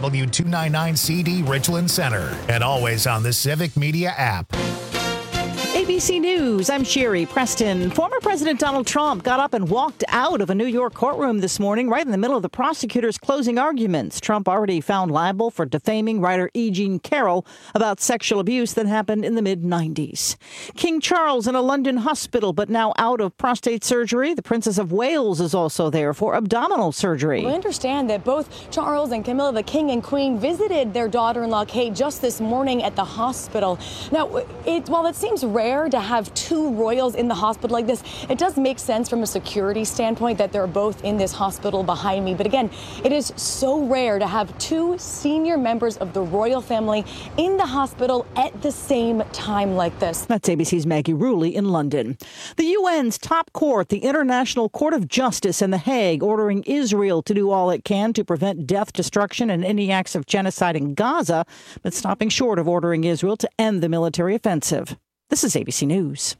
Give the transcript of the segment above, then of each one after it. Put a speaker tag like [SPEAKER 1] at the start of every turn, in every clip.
[SPEAKER 1] W299CD Richland Center, and always on the Civic Media app.
[SPEAKER 2] ABC News, I'm Sherry Preston. Former President Donald Trump got up and walked out of a New York courtroom this morning, right in the middle of the prosecutor's closing arguments. Trump already found liable for defaming writer E. Jean Carroll about sexual abuse that happened in the mid-90s. King Charles in a London hospital, but now out of prostate surgery. The Princess of Wales is also there for abdominal surgery.
[SPEAKER 3] We understand that both Charles and Camilla, the King and Queen, visited their daughter-in-law Kate just this morning at the hospital. Now, while it seems rare to have two royals in the hospital like this, it does make sense from a security standpoint that they're both in this hospital behind me. But again, it is so rare to have two senior members of the royal family in the hospital at the same time like this.
[SPEAKER 2] That's ABC's Maggie Rulli in London. The UN's top court, the International Court of Justice in The Hague, ordering Israel to do all it can to prevent death, destruction, and any acts of genocide in Gaza, but stopping short of ordering Israel to end the military offensive. This is ABC News.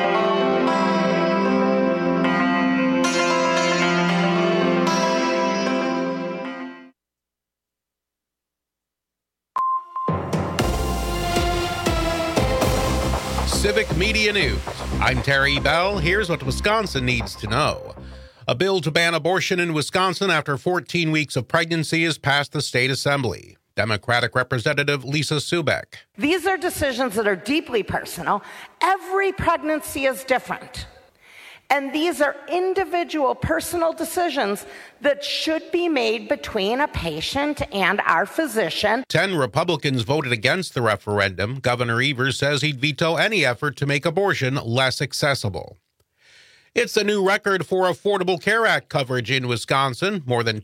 [SPEAKER 4] Civic Media News. I'm Terry Bell. Here's what Wisconsin needs to know. A bill to ban abortion in Wisconsin after 14 weeks of pregnancy has passed the state assembly. Democratic Representative Lisa Subeck.
[SPEAKER 5] These are decisions that are deeply personal. Every pregnancy is different. And these are individual personal decisions that should be made between a patient and our physician.
[SPEAKER 4] 10 Republicans voted against the referendum. Governor Evers says he'd veto any effort to make abortion less accessible. It's a new record for Affordable Care Act coverage in Wisconsin. More than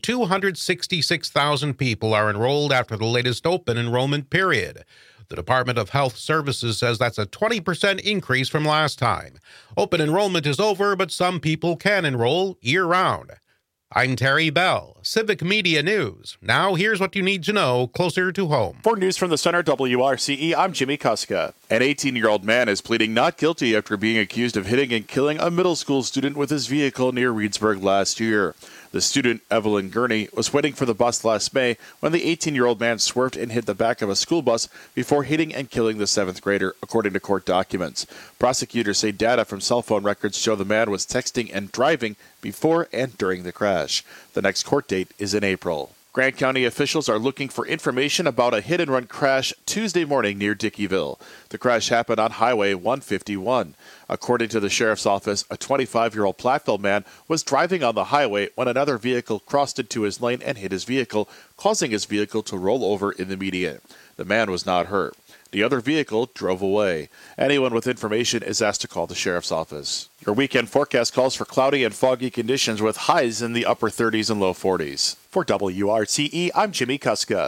[SPEAKER 4] 266,000 people are enrolled after the latest open enrollment period. The Department of Health Services says that's a 20% increase from last time. Open enrollment is over, but some people can enroll year-round. I'm Terry Bell, Civic Media News. Now here's what you need to know closer to home.
[SPEAKER 6] For News from the Center, WRCE, I'm Jimmy Kuska. An 18-year-old man is pleading not guilty after being accused of hitting and killing a middle school student with his vehicle near Reedsburg last year. The student, Evelyn Gurney, was waiting for the bus last May when the 18-year-old man swerved and hit the back of a school bus before hitting and killing the 7th grader, according to court documents. Prosecutors say data from cell phone records show the man was texting and driving before and during the crash. The next court date is in April. Grant County officials are looking for information about a hit-and-run crash Tuesday morning near Dickeyville. The crash happened on Highway 151. According to the sheriff's office, a 25-year-old Platteville man was driving on the highway when another vehicle crossed into his lane and hit his vehicle, causing his vehicle to roll over in the median. The man was not hurt. The other vehicle drove away. Anyone with information is asked to call the sheriff's office. Your weekend forecast calls for cloudy and foggy conditions with highs in the upper 30s and low 40s. For WRCE, I'm Jimmy Kuska.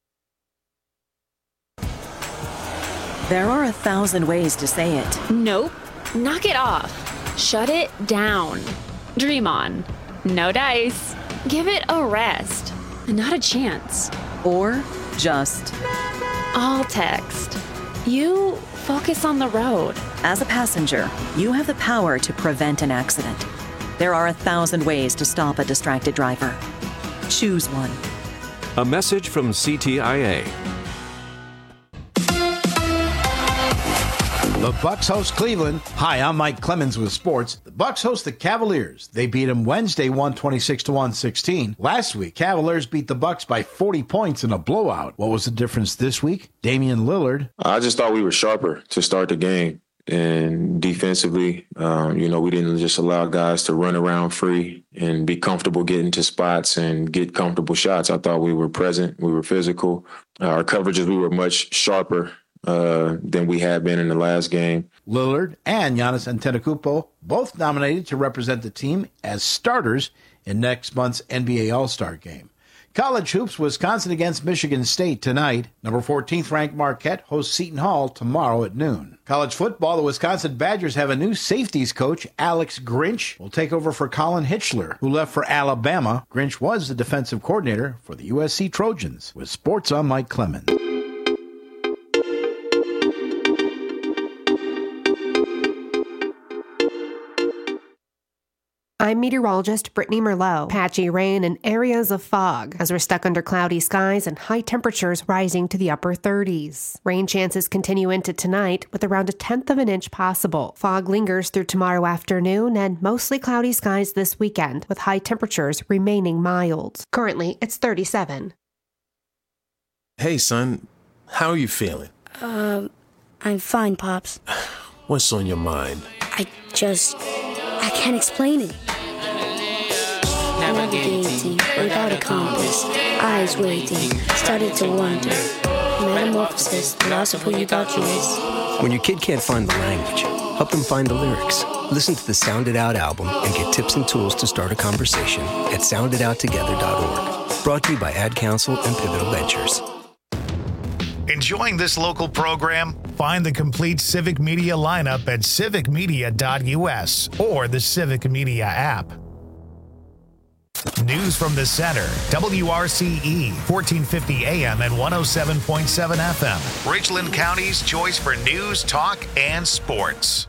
[SPEAKER 7] There are 1,000 ways to say it.
[SPEAKER 8] Nope. Knock it off. Shut it down. Dream on. No dice. Give it a rest. Not a chance.
[SPEAKER 7] Or just...
[SPEAKER 8] All text. You focus on the road.
[SPEAKER 7] As a passenger, you have the power to prevent an accident. There are 1,000 ways to stop a distracted driver. Choose one.
[SPEAKER 9] A message from CTIA.
[SPEAKER 10] The Bucks host Cleveland. Hi, I'm Mike Clemens with sports. The Bucks host the Cavaliers. They beat them Wednesday 126-116. Last week, Cavaliers beat the Bucks by 40 points in a blowout. What was the difference this week? Damian Lillard.
[SPEAKER 11] I just thought we were sharper to start the game. And defensively, we didn't just allow guys to run around free and be comfortable getting to spots and get comfortable shots. I thought we were present. We were physical. Our coverages, we were much sharper than we had been in the last game.
[SPEAKER 10] Lillard and Giannis Antetokounmpo both nominated to represent the team as starters in next month's NBA All-Star Game. College hoops, Wisconsin against Michigan State tonight. Number 14th ranked Marquette hosts Seton Hall tomorrow at noon. College football, the Wisconsin Badgers have a new safeties coach. Alex Grinch will take over for Colin Hitchler, who left for Alabama. Grinch was the defensive coordinator for the USC Trojans. With sports, I'm Mike Clemens.
[SPEAKER 12] I'm meteorologist Brittany Merlot. Patchy rain and areas of fog as we're stuck under cloudy skies and high temperatures rising to the upper 30s. Rain chances continue into tonight with around 1/10 of an inch possible. Fog lingers through tomorrow afternoon and mostly cloudy skies this weekend with high temperatures remaining mild. Currently, it's 37.
[SPEAKER 13] Hey, son. How are you feeling?
[SPEAKER 14] I'm fine, Pops.
[SPEAKER 13] What's on your mind?
[SPEAKER 14] I can't explain it. Navigating without a compass, eyes waiting, started to wonder. Metamorphosis, loss of who you thought you was.
[SPEAKER 15] When your kid can't find the language, help them find the lyrics. Listen to the Sound It Out album and get tips and tools to start a conversation at sounditouttogether.org. Brought to you by Ad Council and Pivotal Ventures.
[SPEAKER 1] Enjoying this local program? Find the complete Civic Media lineup at civicmedia.us or the Civic Media app. News from the center, WRCE, 1450 AM and 107.7 FM. Richland County's choice for news, talk, and sports.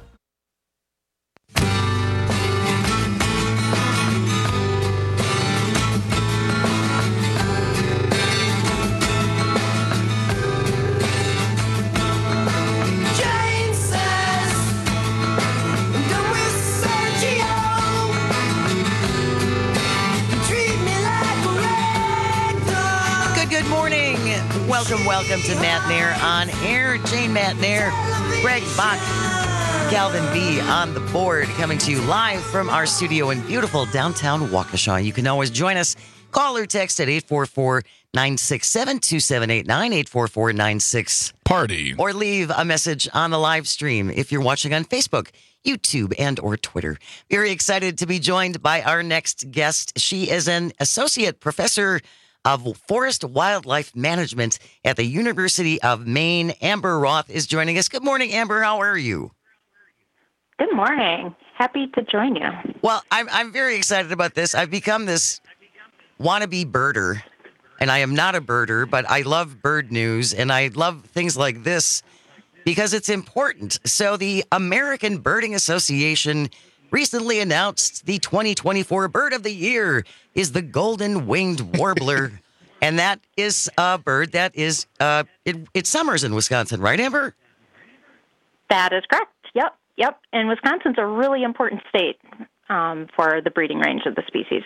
[SPEAKER 16] Welcome to Matt Nair on air. Jane Matt Nair, Greg Bach, Calvin B on the board, coming to you live from our studio in beautiful downtown Waukesha. You can always join us. Call or text at 844-967-2789, 844-96-PARTY. Or leave a message on the live stream if you're watching on Facebook, YouTube, and or Twitter. Very excited to be joined by our next guest. She is an associate professor of Forest Wildlife Management at the University of Maine. Amber Roth is joining us. Good morning, Amber. How are you?
[SPEAKER 17] Good morning. Happy to join you.
[SPEAKER 16] Well, I'm very excited about this. I've become this wannabe birder, and I am not a birder, but I love bird news, and I love things like this because it's important. So the American Birding Association recently announced the 2024 Bird of the Year is the golden-winged warbler, and that is a bird that is, it summers in Wisconsin, right, Amber?
[SPEAKER 17] That is correct. Yep. And Wisconsin's a really important state for the breeding range of the species.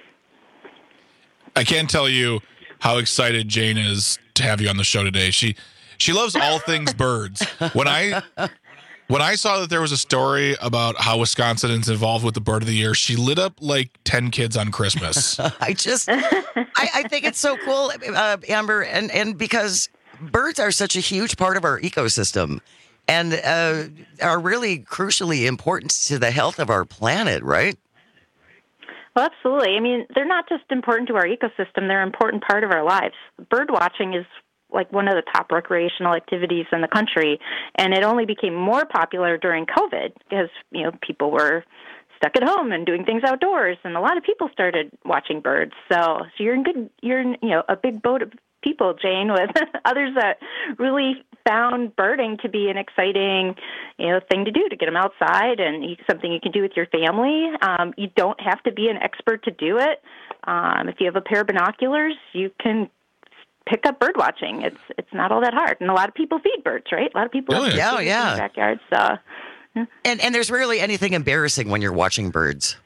[SPEAKER 18] I can't tell you how excited Jane is to have you on the show today. She loves all things birds. When I saw that there was a story about how Wisconsin is involved with the Bird of the Year, she lit up like 10 kids on Christmas.
[SPEAKER 16] I think it's so cool, Amber, and because birds are such a huge part of our ecosystem and are really crucially important to the health of our planet, right?
[SPEAKER 17] Well, absolutely. I mean, they're not just important to our ecosystem, they're an important part of our lives. Bird watching is like one of the top recreational activities in the country, and it only became more popular during COVID because, people were stuck at home and doing things outdoors, and a lot of people started watching birds. So you're in a big boat of people, Jane, with others that really found birding to be an exciting, thing to do, to get them outside and something you can do with your family. You don't have to be an expert to do it. If you have a pair of binoculars, you can pick up bird watching. It's not all that hard, and a lot of people feed birds, right? A lot of people have birds in their backyards. So,
[SPEAKER 16] and there's rarely anything embarrassing when you're watching birds.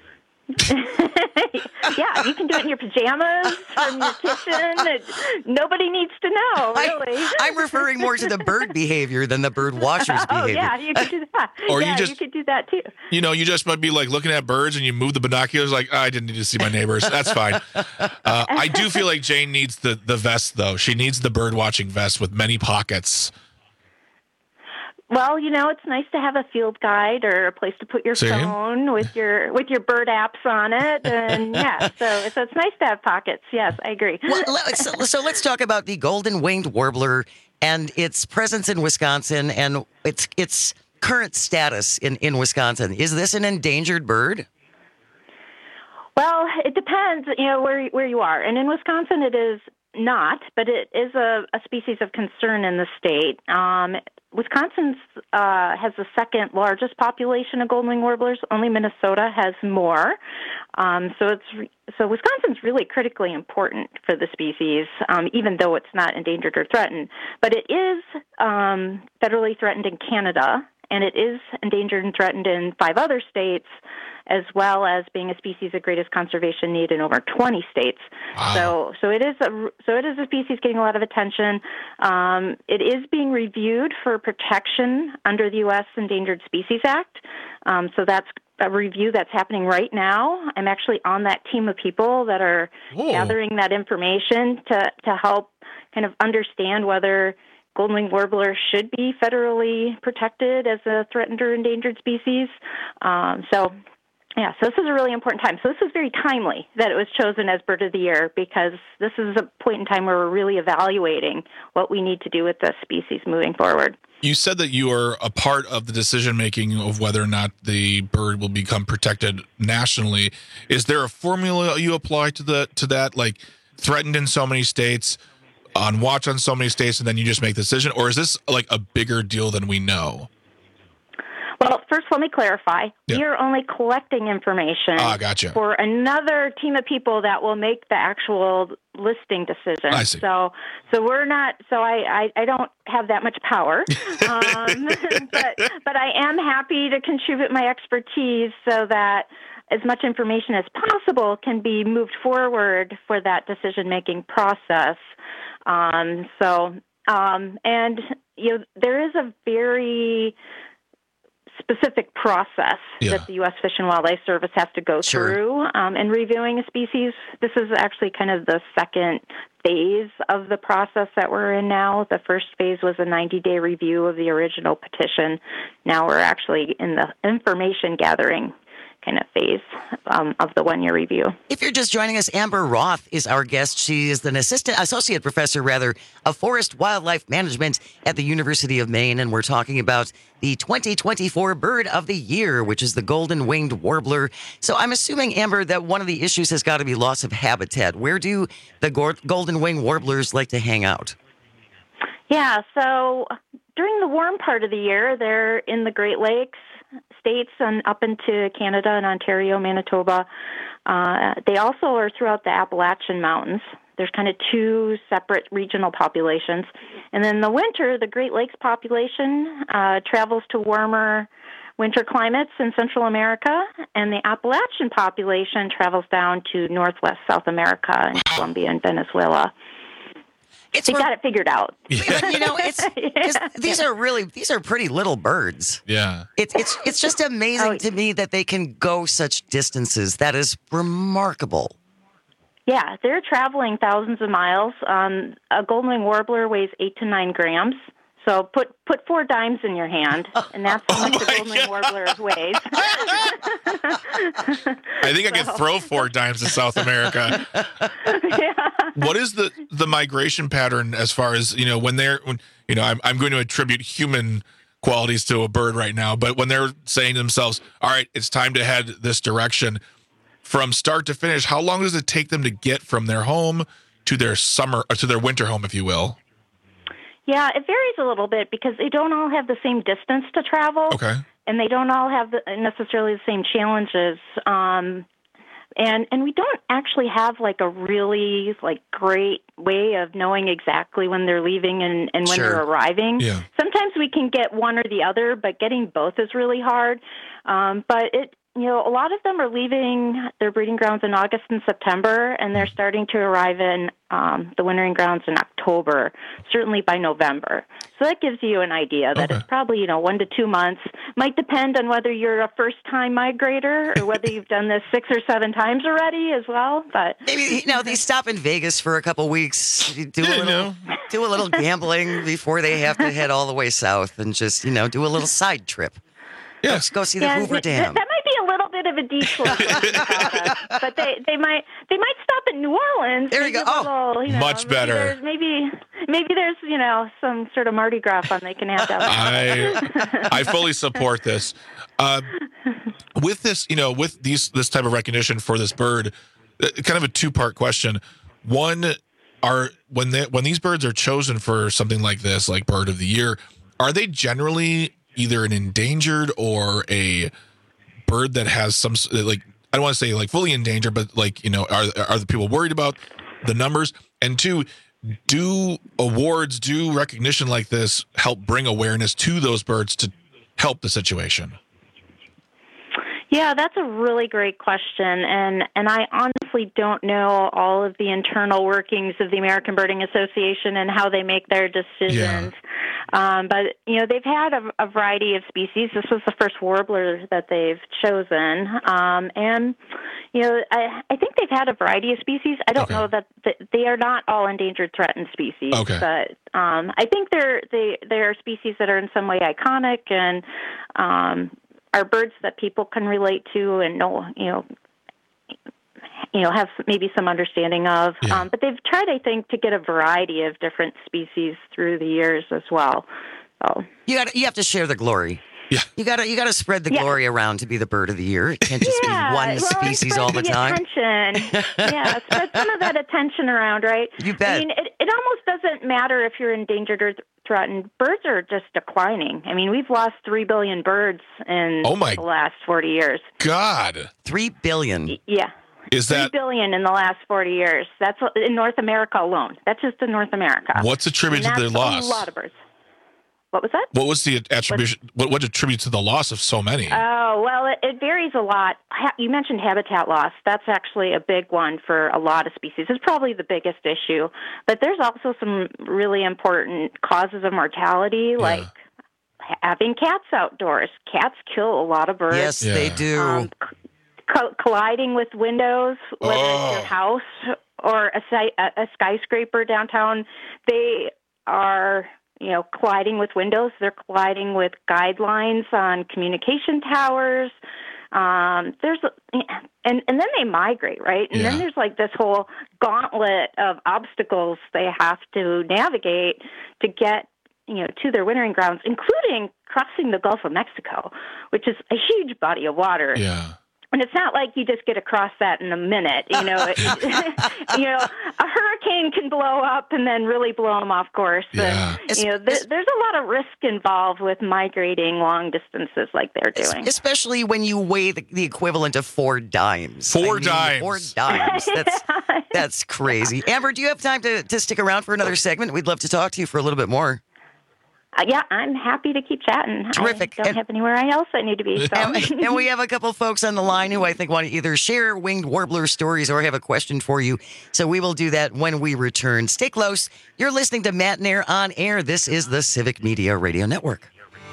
[SPEAKER 17] Yeah, you can do it in your pajamas from your kitchen. Nobody needs to know, really.
[SPEAKER 16] I'm referring more to the bird behavior than the bird watcher's behavior.
[SPEAKER 17] Oh, yeah, you can do that.
[SPEAKER 18] Or
[SPEAKER 17] you could do that, too.
[SPEAKER 18] You just might be like looking at birds and you move the binoculars like, I didn't need to see my neighbors. That's fine. I do feel like Jane needs the vest, though. She needs the bird watching vest with many pockets.
[SPEAKER 17] Well, it's nice to have a field guide or a place to put your phone with your bird apps on it, and so it's nice to have pockets. Yes, I agree.
[SPEAKER 16] Well, so let's talk about the golden-winged warbler and its presence in Wisconsin and its current status in Wisconsin. Is this an endangered bird?
[SPEAKER 17] Well, it depends, where you are, and in Wisconsin, it is not, but it is a species of concern in the state. Wisconsin has the second largest population of golden-winged warblers. Only Minnesota has more. So Wisconsin's really critically important for the species, even though it's not endangered or threatened. But it is federally threatened in Canada, and it is endangered and threatened in 5 other states, as well as being a species of greatest conservation need in over 20 states. Wow. So it is a species getting a lot of attention. It is being reviewed for protection under the U.S. Endangered Species Act. So that's a review that's happening right now. I'm actually on that team of people that are gathering that information to help kind of understand whether golden-winged warbler should be federally protected as a threatened or endangered species. So this is a really important time. So this is very timely that it was chosen as Bird of the Year, because this is a point in time where we're really evaluating what we need to do with the species moving forward.
[SPEAKER 18] You said that you are a part of the decision-making of whether or not the bird will become protected nationally. Is there a formula you apply to that, like threatened in so many states, on watch on so many states, and then you just make the decision? Or is this like a bigger deal than we know?
[SPEAKER 17] Well, first, let me clarify. Yeah. We are only collecting information
[SPEAKER 18] gotcha.
[SPEAKER 17] For another team of people that will make the actual listing decision.
[SPEAKER 18] I see.
[SPEAKER 17] So we're not. So I don't have that much power, but I am happy to contribute my expertise so that as much information as possible can be moved forward for that decision-making process. And there is a very specific process that the U.S. Fish and Wildlife Service has to go through in reviewing a species. This is actually kind of the second phase of the process that we're in now. The first phase was a 90-day review of the original petition. Now we're actually in the information gathering kind of phase of the one-year review.
[SPEAKER 16] If you're just joining us, Amber Roth is our guest. She is an associate professor of forest wildlife management at the University of Maine, and we're talking about the 2024 Bird of the Year, which is the golden-winged warbler. So I'm assuming, Amber, that one of the issues has got to be loss of habitat. Where do the golden-winged warblers like to hang out?
[SPEAKER 17] Yeah, so during the warm part of the year, they're in the Great Lakes states and up into Canada and Ontario, Manitoba. They also are throughout the Appalachian Mountains. There's kind of 2 separate regional populations. And then in the winter, the Great Lakes population travels to warmer winter climates in Central America, and the Appalachian population travels down to Northwest South America in Colombia and Venezuela. They got it figured out.
[SPEAKER 16] Yeah. But, these are pretty little birds.
[SPEAKER 18] Yeah.
[SPEAKER 16] It's just amazing to me that they can go such distances. That is remarkable.
[SPEAKER 17] Yeah, they're traveling thousands of miles. A golden-winged warbler weighs 8 to 9 grams. So put 4 dimes in your hand, and that's how much a golden-winged warbler weighs.
[SPEAKER 18] I think I could throw 4 dimes to South America.
[SPEAKER 17] Yeah.
[SPEAKER 18] What is the migration pattern as far as, I'm going to attribute human qualities to a bird right now, but when they're saying to themselves, all right, it's time to head this direction, from start to finish, how long does it take them to get from their home to their winter home, if you will?
[SPEAKER 17] Yeah, it varies a little bit because they don't all have the same distance to travel.
[SPEAKER 18] Okay.
[SPEAKER 17] And they don't all have necessarily the same challenges. And we don't actually have like a really great way of knowing exactly when they're leaving and when they're arriving.
[SPEAKER 18] Yeah.
[SPEAKER 17] Sometimes we can get one or the other, but getting both is really hard. But a lot of them are leaving their breeding grounds in August and September, and they're starting to arrive in the wintering grounds in October, certainly by November. So that gives you an idea that it's probably, 1 to 2 months. Might depend on whether you're a first-time migrator or whether you've done this 6 or 7 times already as well. But
[SPEAKER 16] maybe, they stop in Vegas for a couple weeks, do a little gambling before they have to head all the way south and just, do a little side trip.
[SPEAKER 18] Yeah.
[SPEAKER 16] Let's go see the Hoover Dam.
[SPEAKER 17] That might be a little bit of a detour, but they might stop in New Orleans.
[SPEAKER 16] There you go.
[SPEAKER 18] Much better.
[SPEAKER 17] Maybe there's some sort of Mardi Gras fun they can have down there.
[SPEAKER 18] I fully support this. With this, with this type of recognition for this bird, kind of a 2-part question. One, when these birds are chosen for something like this, like Bird of the Year, are they generally either an endangered or a bird that has some, like, I don't want to say like fully endangered, but like, are the people worried about the numbers? And two, do recognition like this help bring awareness to those birds to help the situation?
[SPEAKER 17] Yeah, that's a really great question, and I honestly don't know all of the internal workings of the American Birding Association and how they make their decisions. Yeah. But they've had a variety of species. This was the first warbler that they've chosen, and I think they've had a variety of species. I don't know that they are not all endangered, threatened species. Okay. But I think they are species that are in some way iconic and are birds that people can relate to and know, have maybe some understanding of. Yeah. But they've tried, I think, to get a variety of different species through the years as well. So
[SPEAKER 16] you have to share the glory. Yeah. You got to spread the glory around to be the Bird of the Year. It can't just be one species all the time.
[SPEAKER 17] Attention. Yeah, spread some of that attention around, right?
[SPEAKER 16] You bet.
[SPEAKER 17] I mean, it almost doesn't matter if you're endangered or threatened. Birds are just declining. I mean, we've lost 3 billion birds in the last 40 years.
[SPEAKER 18] God.
[SPEAKER 16] 3 billion.
[SPEAKER 17] Yeah.
[SPEAKER 18] Is that
[SPEAKER 17] 3 billion in the last 40 years? That's in North America alone. That's just in North America.
[SPEAKER 18] What's attributed to the loss?
[SPEAKER 17] A lot of birds. What was that?
[SPEAKER 18] What was the attribution? What attributes to the loss of so many?
[SPEAKER 17] Oh, well, it varies a lot. You mentioned habitat loss. That's actually a big one for a lot of species. It's probably the biggest issue. But there's also some really important causes of mortality, like having cats outdoors. Cats kill a lot of birds.
[SPEAKER 16] Yes, they do.
[SPEAKER 17] Colliding with windows, whether it's your house or a skyscraper downtown, they are colliding with windows. They're colliding with guidelines on communication towers. And then they migrate, right? And then there's like this whole gauntlet of obstacles they have to navigate to get to their wintering grounds, including crossing the Gulf of Mexico, which is a huge body of water.
[SPEAKER 18] Yeah.
[SPEAKER 17] And it's not like you just get across that in a minute. A hurricane can blow up and then really blow them off course. Yeah. And, there's a lot of risk involved with migrating long distances like they're doing.
[SPEAKER 16] Especially when you weigh the equivalent of 4 dimes.
[SPEAKER 18] 4 dimes.
[SPEAKER 16] 4 dimes. That's crazy. Amber, do you have time to stick around for another segment? We'd love to talk to you for a little bit more.
[SPEAKER 17] Yeah, I'm happy to keep chatting.
[SPEAKER 16] Terrific.
[SPEAKER 17] I don't have anywhere else I need to be. So.
[SPEAKER 16] And we have a couple folks on the line who I think want to either share winged warbler stories or have a question for you. So we will do that when we return. Stay close. You're listening to Matt and Air on Air. This is the Civic Media Radio Network.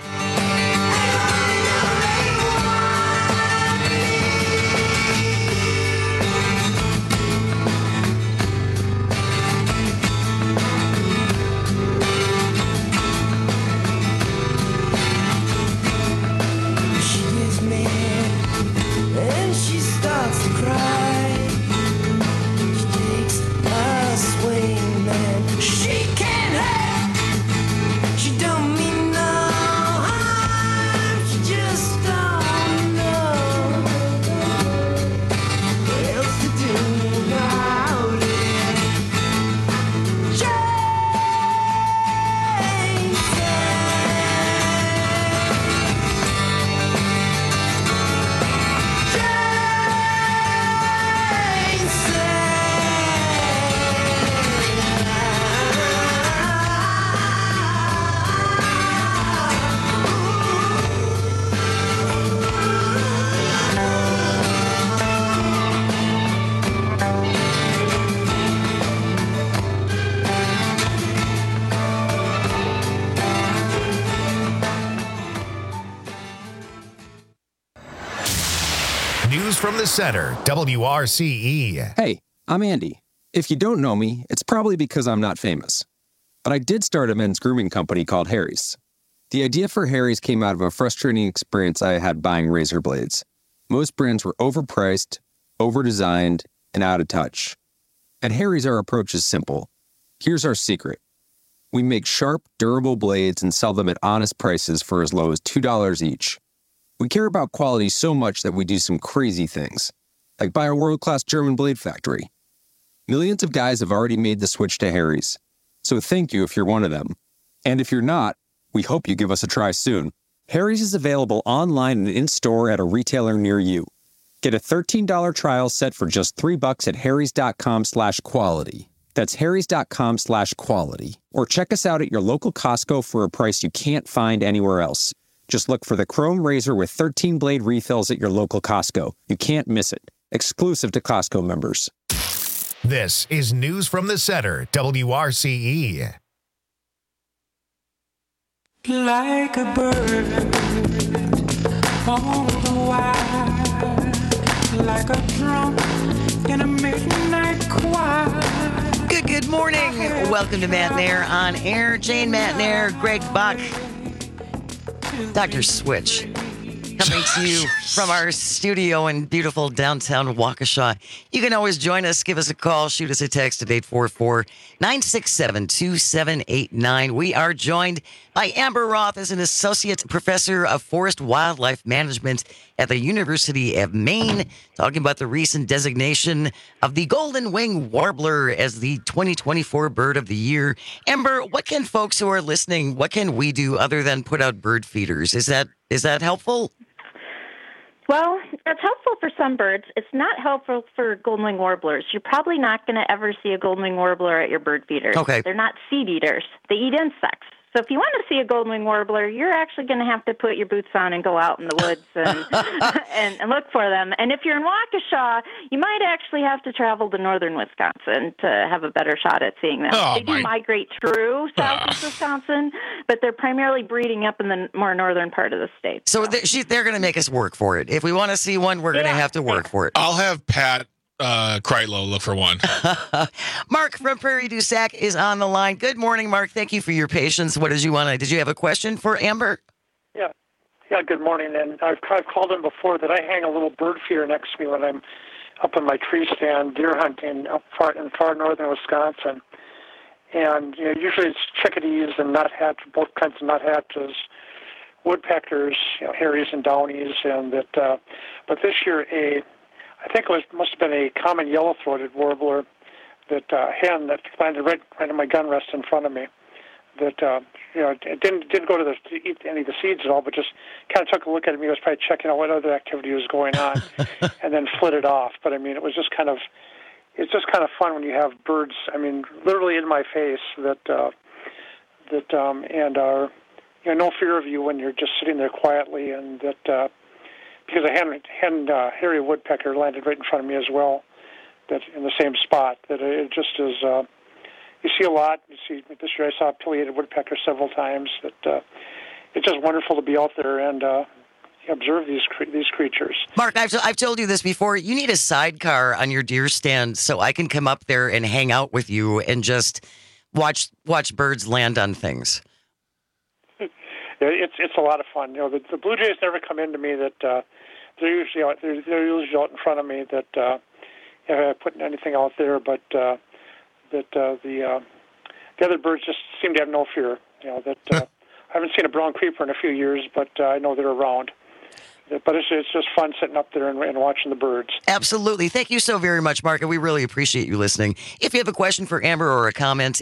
[SPEAKER 1] From the center, WRCE.
[SPEAKER 19] Hey, I'm Andy. If you don't know me, it's probably because I'm not famous. But I did start a men's grooming company called Harry's. The idea for Harry's came out of a frustrating experience I had buying razor blades. Most brands were overpriced, overdesigned, and out of touch. At Harry's, our approach is simple. Here's our secret. We make sharp, durable blades and sell them at honest prices for as low as $2 each. We care about quality so much that we do some crazy things, like buy a world-class German blade factory. Millions of guys have already made the switch to Harry's. So thank you if you're one of them. And if you're not, we hope you give us a try soon. Harry's is available online and in-store at a retailer near you. Get a $13 trial set for just $3 at harrys.com/quality. That's harrys.com/quality. Or check us out at your local Costco for a price you can't find anywhere else. Just look for the Chrome Razor with 13-blade refills at your local Costco. You can't miss it. Exclusive to Costco members.
[SPEAKER 1] This is News from the Center, WRCE.
[SPEAKER 20] Like a bird on the wire, like a drum in a midnight choir.
[SPEAKER 16] Good morning. Welcome to Matt and Air on Air. Jane, Matt and Air, Greg Bach, Dr. Switch, coming to you from our studio in beautiful downtown Waukesha. You can always join us. Give us a call. Shoot us a text at 844-967-2789. We are joined by Amber Roth as an associate professor of forest wildlife management at the University of Maine, talking about the recent designation of the golden wing warbler as the 2024 bird of the year. Amber, what can folks who are listening, what can we do other than put out bird feeders? Is that helpful?
[SPEAKER 17] Well, it's helpful for some birds. It's not helpful for golden wing warblers. You're probably not going to ever see a golden wing warbler at your bird feeders.
[SPEAKER 16] Okay.
[SPEAKER 17] They're not seed eaters. They eat insects. So if you want to see a golden wing warbler, you're actually going to have to put your boots on and go out in the woods and and look for them. And if you're in Waukesha, you might actually have to travel to northern Wisconsin to have a better shot at seeing them. They do migrate through southeast Wisconsin, but they're primarily breeding up in the more northern part of the state.
[SPEAKER 16] So they're going to make us work for it. If we want to see one, we're going to have to work for it.
[SPEAKER 18] I'll have Pat Kreitlow look for one.
[SPEAKER 16] Mark from Prairie du Sac is on the line. Good morning, Mark. Thank you for your patience. Did you have a question for Amber?
[SPEAKER 21] Yeah, good morning. And I've called in before that I hang a little bird feeder next to me when I'm up in my tree stand deer hunting up in far northern Wisconsin. And usually it's chickadees and nuthatch, both kinds of nuthatches, woodpeckers, Harrys and Downies, and that. But this year I think must have been a common yellow-throated warbler, that hen that landed right in my gun rest in front of me. That it didn't go to eat any of the seeds at all, but just kind of took a look at me. He was probably checking out what other activity was going on, and then flitted off. But I mean, it's just kind of fun when you have birds. I mean, literally in my face and are no fear of you when you're just sitting there quietly, and that. Because a hen hairy woodpecker landed right in front of me as well, that in the same spot. That it just is. You see a lot. You see this year I saw a pileated woodpecker several times. That it's just wonderful to be out there and observe these creatures.
[SPEAKER 16] Mark, I've told you this before. You need a sidecar on your deer stand so I can come up there and hang out with you and just watch birds land on things.
[SPEAKER 21] It's a lot of fun. The Blue Jays never come into me. That they're usually out in front of me. That putting anything out there, but the other birds just seem to have no fear. I haven't seen a brown creeper in a few years, but I know they're around. But it's just fun sitting up there and watching the birds.
[SPEAKER 16] Absolutely. Thank you so very much, Mark, and we really appreciate you listening. If you have a question for Amber or a comment,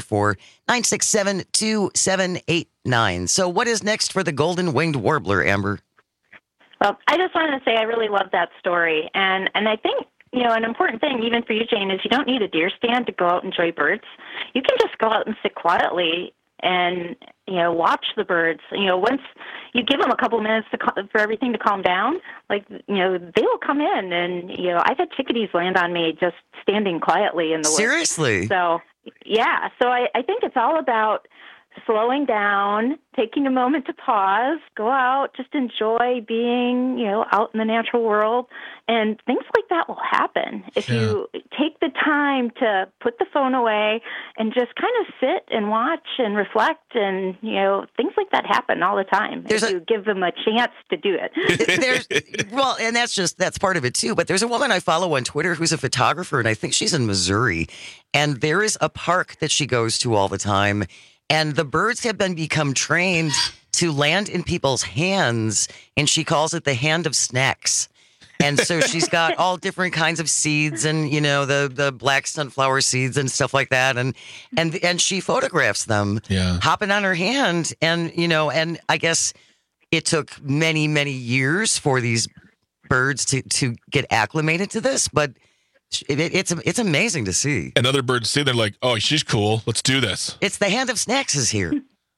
[SPEAKER 16] 844-967-2789. So what is next for the golden-winged warbler, Amber?
[SPEAKER 17] Well, I just wanted to say I really love that story. And I think, an important thing, even for you, Jane, is you don't need a deer stand to go out and enjoy birds. You can just go out and sit quietly and watch the birds. Once you give them a couple minutes for everything to calm down, they will come in. And I've had chickadees land on me just standing quietly in the woods.
[SPEAKER 16] Seriously?
[SPEAKER 17] So yeah. So I think it's all about slowing down, taking a moment to pause, go out, just enjoy being, out in the natural world. And things like that will happen if you take the time to put the phone away and just kind of sit and watch and reflect. And, things like that happen all the time if you give them a chance to do it.
[SPEAKER 16] And that's part of it too. But there's a woman I follow on Twitter who's a photographer, and I think she's in Missouri. And there is a park that she goes to all the time. And the birds have become trained to land in people's hands, and she calls it the hand of snacks. And so she's got all different kinds of seeds and, the black sunflower seeds and stuff like that. And she photographs them hopping on her hand. And, and I guess it took many, many years for these birds to get acclimated to this, but it's amazing to see.
[SPEAKER 18] And other birds see, they're like, oh, she's cool. Let's do this.
[SPEAKER 16] It's the hand of snacks is here.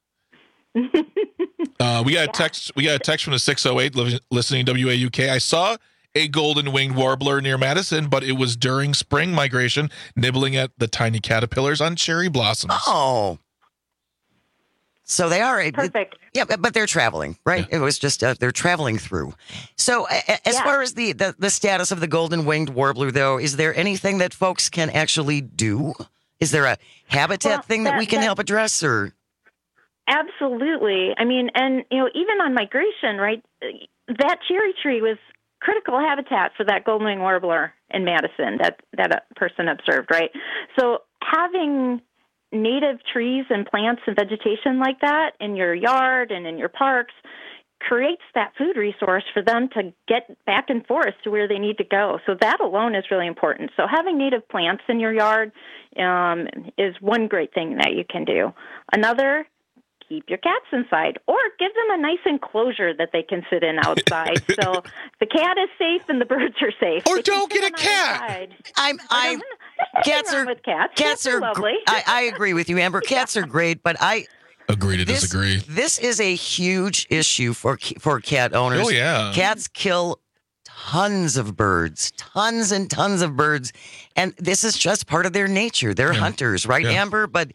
[SPEAKER 18] We got a text. We got a text from the 608 listening to WAUK. I saw a golden-winged warbler near Madison, but it was during spring migration, nibbling at the tiny caterpillars on cherry blossoms.
[SPEAKER 16] Oh. So they are
[SPEAKER 17] perfect.
[SPEAKER 16] Yeah, but they're traveling, right? Yeah. It was just they're traveling through. So as far as the status of the golden-winged warbler, though, is there anything that folks can actually do? Is there a habitat thing that we can help address, or?
[SPEAKER 17] Absolutely. I mean, and even on migration, right? That cherry tree was critical habitat for that golden-winged warbler in Madison that a person observed, right? So having native trees and plants and vegetation like that in your yard and in your parks creates that food resource for them to get back and forth to where they need to go. So that alone is really important. So having native plants in your yard is one great thing that you can do. Another, keep your cats inside, or give them a nice enclosure that they can sit in outside. So the cat is safe and the birds are safe.
[SPEAKER 18] Or don't get a cat.
[SPEAKER 16] Cats are
[SPEAKER 17] lovely.
[SPEAKER 16] I agree with you, Amber. Cats are great, but I
[SPEAKER 18] agree to disagree.
[SPEAKER 16] This is a huge issue for cat owners.
[SPEAKER 18] Oh yeah,
[SPEAKER 16] cats kill tons of birds, tons and tons of birds, and this is just part of their nature. They're hunters, right, Amber? But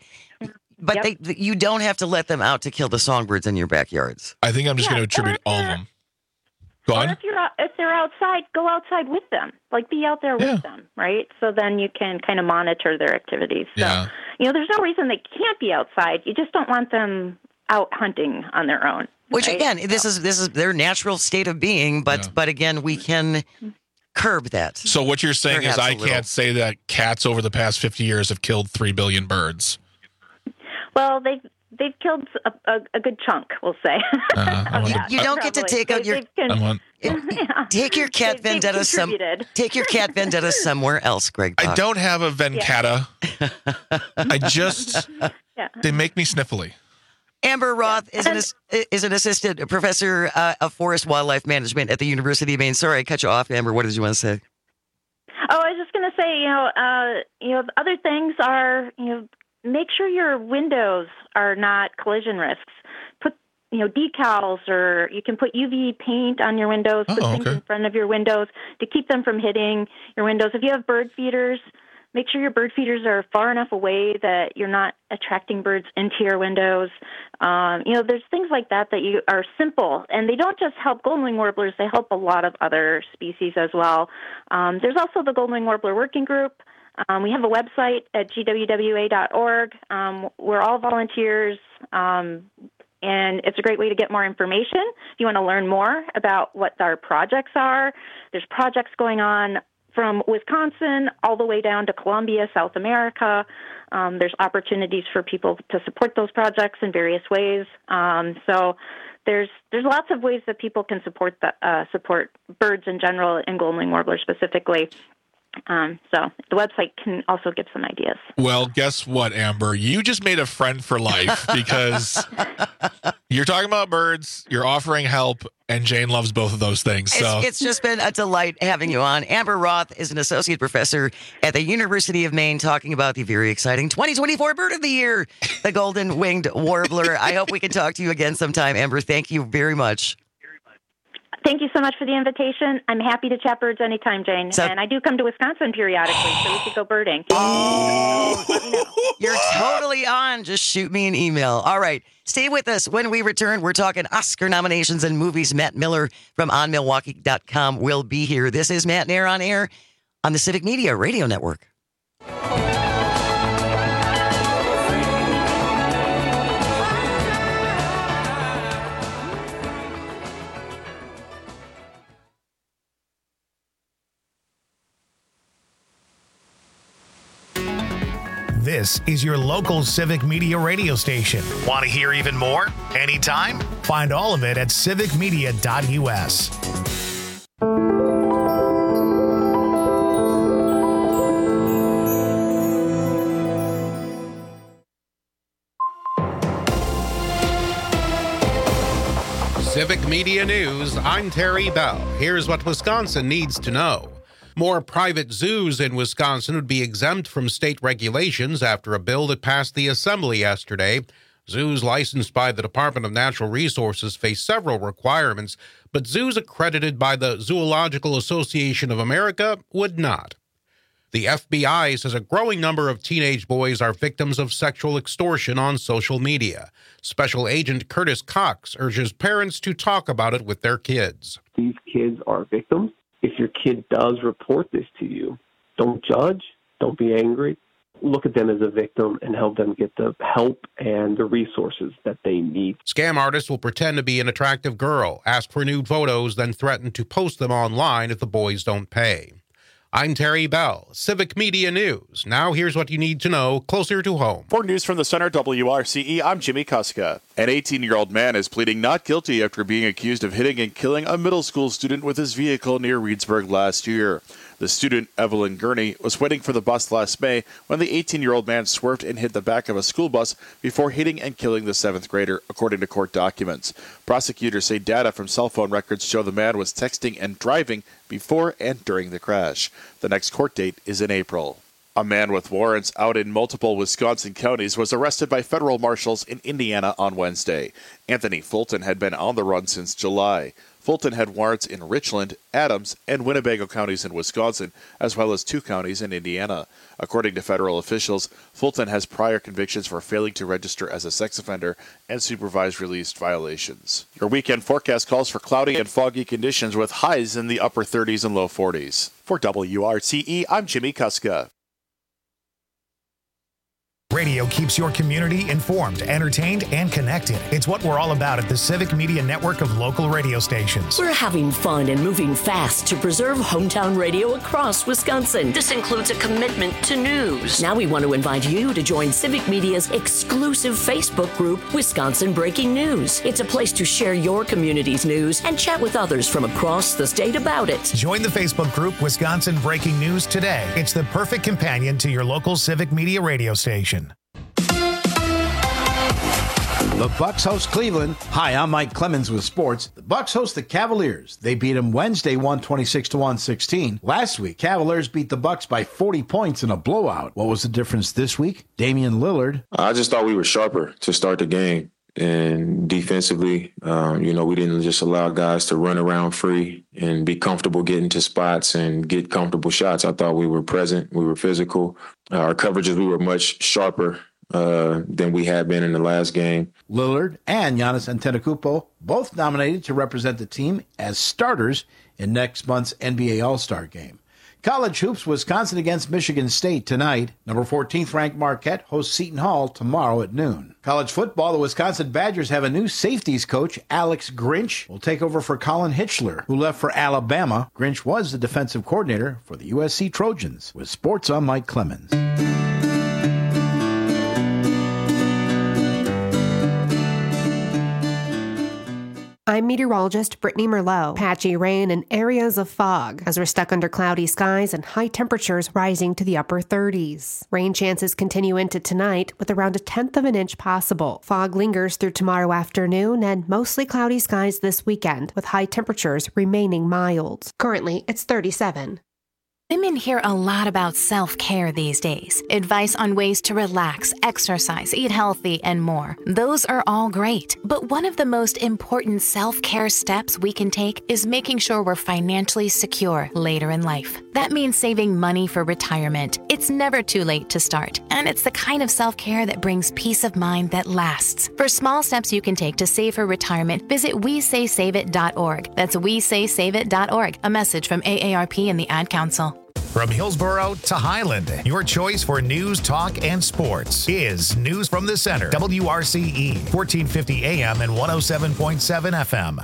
[SPEAKER 16] you don't have to let them out to kill the songbirds in your backyards.
[SPEAKER 18] I think I'm just going to attribute all of them. Go on.
[SPEAKER 17] If they're outside, go outside with them. Like, be out there with them, right? So then you can kind of monitor their activities. So, there's no reason they can't be outside. You just don't want them out hunting on their own.
[SPEAKER 16] Which,
[SPEAKER 17] right?
[SPEAKER 16] again, this is their natural state of being, but again, we can curb that.
[SPEAKER 18] So what you're saying is I can't say that cats over the past 50 years have killed 3 billion birds.
[SPEAKER 17] Well, they've killed a good chunk, we'll say.
[SPEAKER 16] You don't get to take out your take your cat vendetta take your cat vendetta somewhere else, Greg.
[SPEAKER 18] I don't have a vendetta. I just they make me sniffly.
[SPEAKER 16] Amber Roth is an assistant professor of forest wildlife management at the University of Maine. Sorry, I cut you off, Amber. What did you want to say?
[SPEAKER 17] Oh, I was just going to say, other things are, make sure your windows are not collision risks. Put, decals, or you can put UV paint on your windows, put things in front of your windows to keep them from hitting your windows. If you have bird feeders, make sure your bird feeders are far enough away that you're not attracting birds into your windows. There's things like that you are simple, and they don't just help golden-winged warblers, they help a lot of other species as well. There's also the Golden-winged Warbler Working Group. We have a website at gwwa.org. We're all volunteers, and it's a great way to get more information. If you want to learn more about what our projects are, there's projects going on from Wisconsin all the way down to Colombia, South America. There's opportunities for people to support those projects in various ways. So there's lots of ways that people can support birds in general and golden-winged warblers specifically. So the website can also give some ideas.
[SPEAKER 18] Well, guess what, Amber? You just made a friend for life because you're talking about birds, you're offering help, and Jane loves both of those things. So
[SPEAKER 16] it's just been a delight having you on. Amber Roth is an associate professor at the University of Maine talking about the very exciting 2024 Bird of the Year, the golden-winged warbler. I hope we can talk to you again sometime, Amber. Thank you very much.
[SPEAKER 17] Thank you so much for the invitation. I'm happy to chat birds anytime, Jane. And I do come to Wisconsin periodically, so we could go birding.
[SPEAKER 16] Oh, you're totally on. Just shoot me an email. All right. Stay with us. When we return, we're talking Oscar nominations and movies. Matt Miller from OnMilwaukee.com will be here. This is Matt Nair on air on the Civic Media Radio Network.
[SPEAKER 1] This is your local Civic Media radio station. Want to hear even more? Anytime? Find all of it at civicmedia.us.
[SPEAKER 4] Civic Media News, I'm Terry Bell. Here's what Wisconsin needs to know. More private zoos in Wisconsin would be exempt from state regulations after a bill that passed the Assembly yesterday. Zoos licensed by the Department of Natural Resources face several requirements, but zoos accredited by the Zoological Association of America would not. The FBI says a growing number of teenage boys are victims of sexual extortion on social media. Special Agent Curtis Cox urges parents to talk about it with their kids.
[SPEAKER 3] These kids are victims. If your kid does report this to you, don't judge, don't be angry. Look at them as a victim and help them get the help and the resources that they need.
[SPEAKER 4] Scam artists will pretend to be an attractive girl, ask for nude photos, then threaten to post them online if the boys don't pay. I'm Terry Bell, Civic Media News. Now here's what you need to know closer to home.
[SPEAKER 6] For news from the Center WRCE, I'm Jimmy Kuska. An 18-year-old man is pleading not guilty after being accused of hitting and killing a middle school student with his vehicle near Reedsburg last year. The student, Evelyn Gurney, was waiting for the bus last May when the 18-year-old man swerved and hit the back of a school bus before hitting and killing the 7th grader, according to court documents. Prosecutors say data from cell phone records show the man was texting and driving before and during the crash. The next court date is in April. A man with warrants out in multiple Wisconsin counties was arrested by federal marshals in Indiana on Wednesday. Anthony Fulton had been on the run since July. Fulton had warrants in Richland, Adams, and Winnebago counties in Wisconsin, as well as 2 counties in Indiana. According to federal officials, Fulton has prior convictions for failing to register as a sex offender and supervised release violations. Your weekend forecast calls for cloudy and foggy conditions with highs in the upper 30s and low 40s. For WRCE, I'm Jimmy Kuska.
[SPEAKER 1] Radio keeps your community informed, entertained, and connected. It's what we're all about at the Civic Media Network of local radio stations.
[SPEAKER 22] We're having fun and moving fast to preserve hometown radio across Wisconsin. This includes a commitment to news. Now we want to invite you to join Civic Media's exclusive Facebook group, Wisconsin Breaking News. It's a place to share your community's news and chat with others from across the state about it.
[SPEAKER 1] Join the Facebook group, Wisconsin Breaking News today. It's the perfect companion to your local Civic Media radio station.
[SPEAKER 10] The Bucks host Cleveland. Hi, I'm Mike Clemens with sports. The Bucks host the Cavaliers. They beat them Wednesday 126-116. Last week, Cavaliers beat the Bucks by 40 points in a blowout. What was the difference this week? Damian Lillard.
[SPEAKER 11] I just thought we were sharper to start the game. And defensively, we didn't just allow guys to run around free and be comfortable getting to spots and get comfortable shots. I thought we were present. We were physical. Our coverages, we were much sharper than we had been in the last game.
[SPEAKER 10] Lillard and Giannis Antetokounmpo both nominated to represent the team as starters in next month's NBA All-Star game. College hoops, Wisconsin against Michigan State tonight. Number 14th ranked Marquette hosts Seton Hall tomorrow at noon. College football, the Wisconsin Badgers have a new safeties coach. Alex Grinch will take over for Colin Hitchler, who left for Alabama. Grinch was the defensive coordinator for the USC Trojans. With sports, I'm Mike Clemens.
[SPEAKER 12] I'm meteorologist Brittany Merlot. Patchy rain and areas of fog as we're stuck under cloudy skies and high temperatures rising to the upper 30s. Rain chances continue into tonight with around 1/10 of an inch possible. Fog lingers through tomorrow afternoon and mostly cloudy skies this weekend with high temperatures remaining mild. Currently, it's 37.
[SPEAKER 23] Women hear a lot about self-care these days. Advice on ways to relax, exercise, eat healthy, and more. Those are all great. But one of the most important self-care steps we can take is making sure we're financially secure later in life. That means saving money for retirement. It's never too late to start. And it's the kind of self-care that brings peace of mind that lasts. For small steps you can take to save for retirement, visit WeSaySaveIt.org. That's WeSaySaveIt.org. A message from AARP and the Ad Council.
[SPEAKER 1] From Hillsboro to Highland, your choice for news, talk, and sports is News from the Center. WRCE, 1450 AM and 107.7 FM.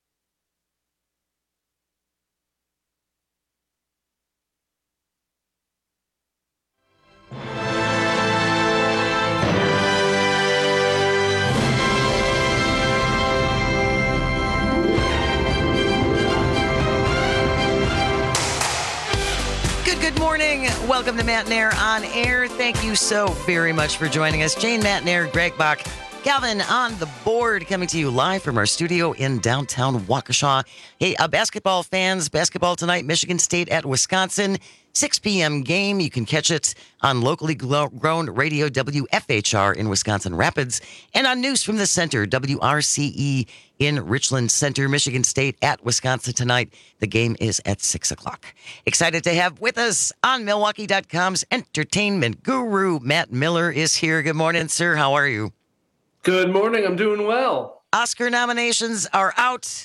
[SPEAKER 16] Good morning. Welcome to Matt and Air on Air. Thank you so very much for joining us. Jane, Matt and Air, Greg Bach Calvin on the board, coming to you live from our studio in downtown Waukesha. Hey, basketball fans, basketball tonight, Michigan State at Wisconsin. 6 p.m. game. You can catch it on locally grown radio WFHR in Wisconsin Rapids and on News from the Center, WRCE in Richland Center, Michigan State at Wisconsin tonight. The game is at 6 o'clock. Excited to have with us on Milwaukee.com's entertainment guru, Matt Miller is here. Good morning, sir. How are you?
[SPEAKER 2] Good morning. I'm doing well.
[SPEAKER 16] Oscar nominations are out.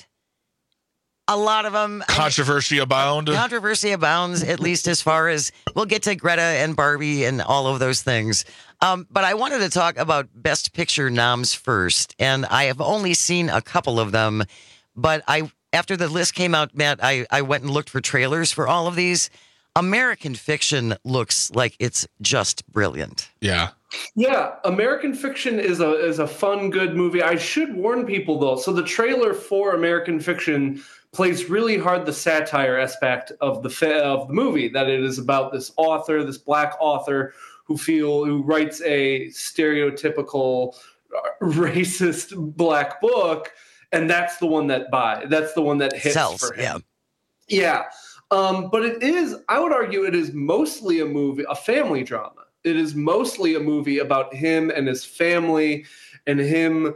[SPEAKER 16] A lot of them.
[SPEAKER 18] Controversy abound.
[SPEAKER 16] Controversy abounds, at least as far as we'll get to Greta and Barbie and all of those things. But I wanted to talk about Best Picture noms first, and I have only seen a couple of them. But after the list came out, Matt, I went and looked for trailers for all of these. American Fiction looks like it's just brilliant.
[SPEAKER 18] Yeah.
[SPEAKER 2] Yeah, American Fiction is a fun, good movie. I should warn people, though. So the trailer for American Fiction plays really hard the satire aspect of the movie, that it is about this author, this black author who writes a stereotypical racist black book, and that's the one that hits
[SPEAKER 16] sells,
[SPEAKER 2] for him. Yeah. But it is, I would argue, it is mostly a family drama. It is mostly a movie about him and his family, and him,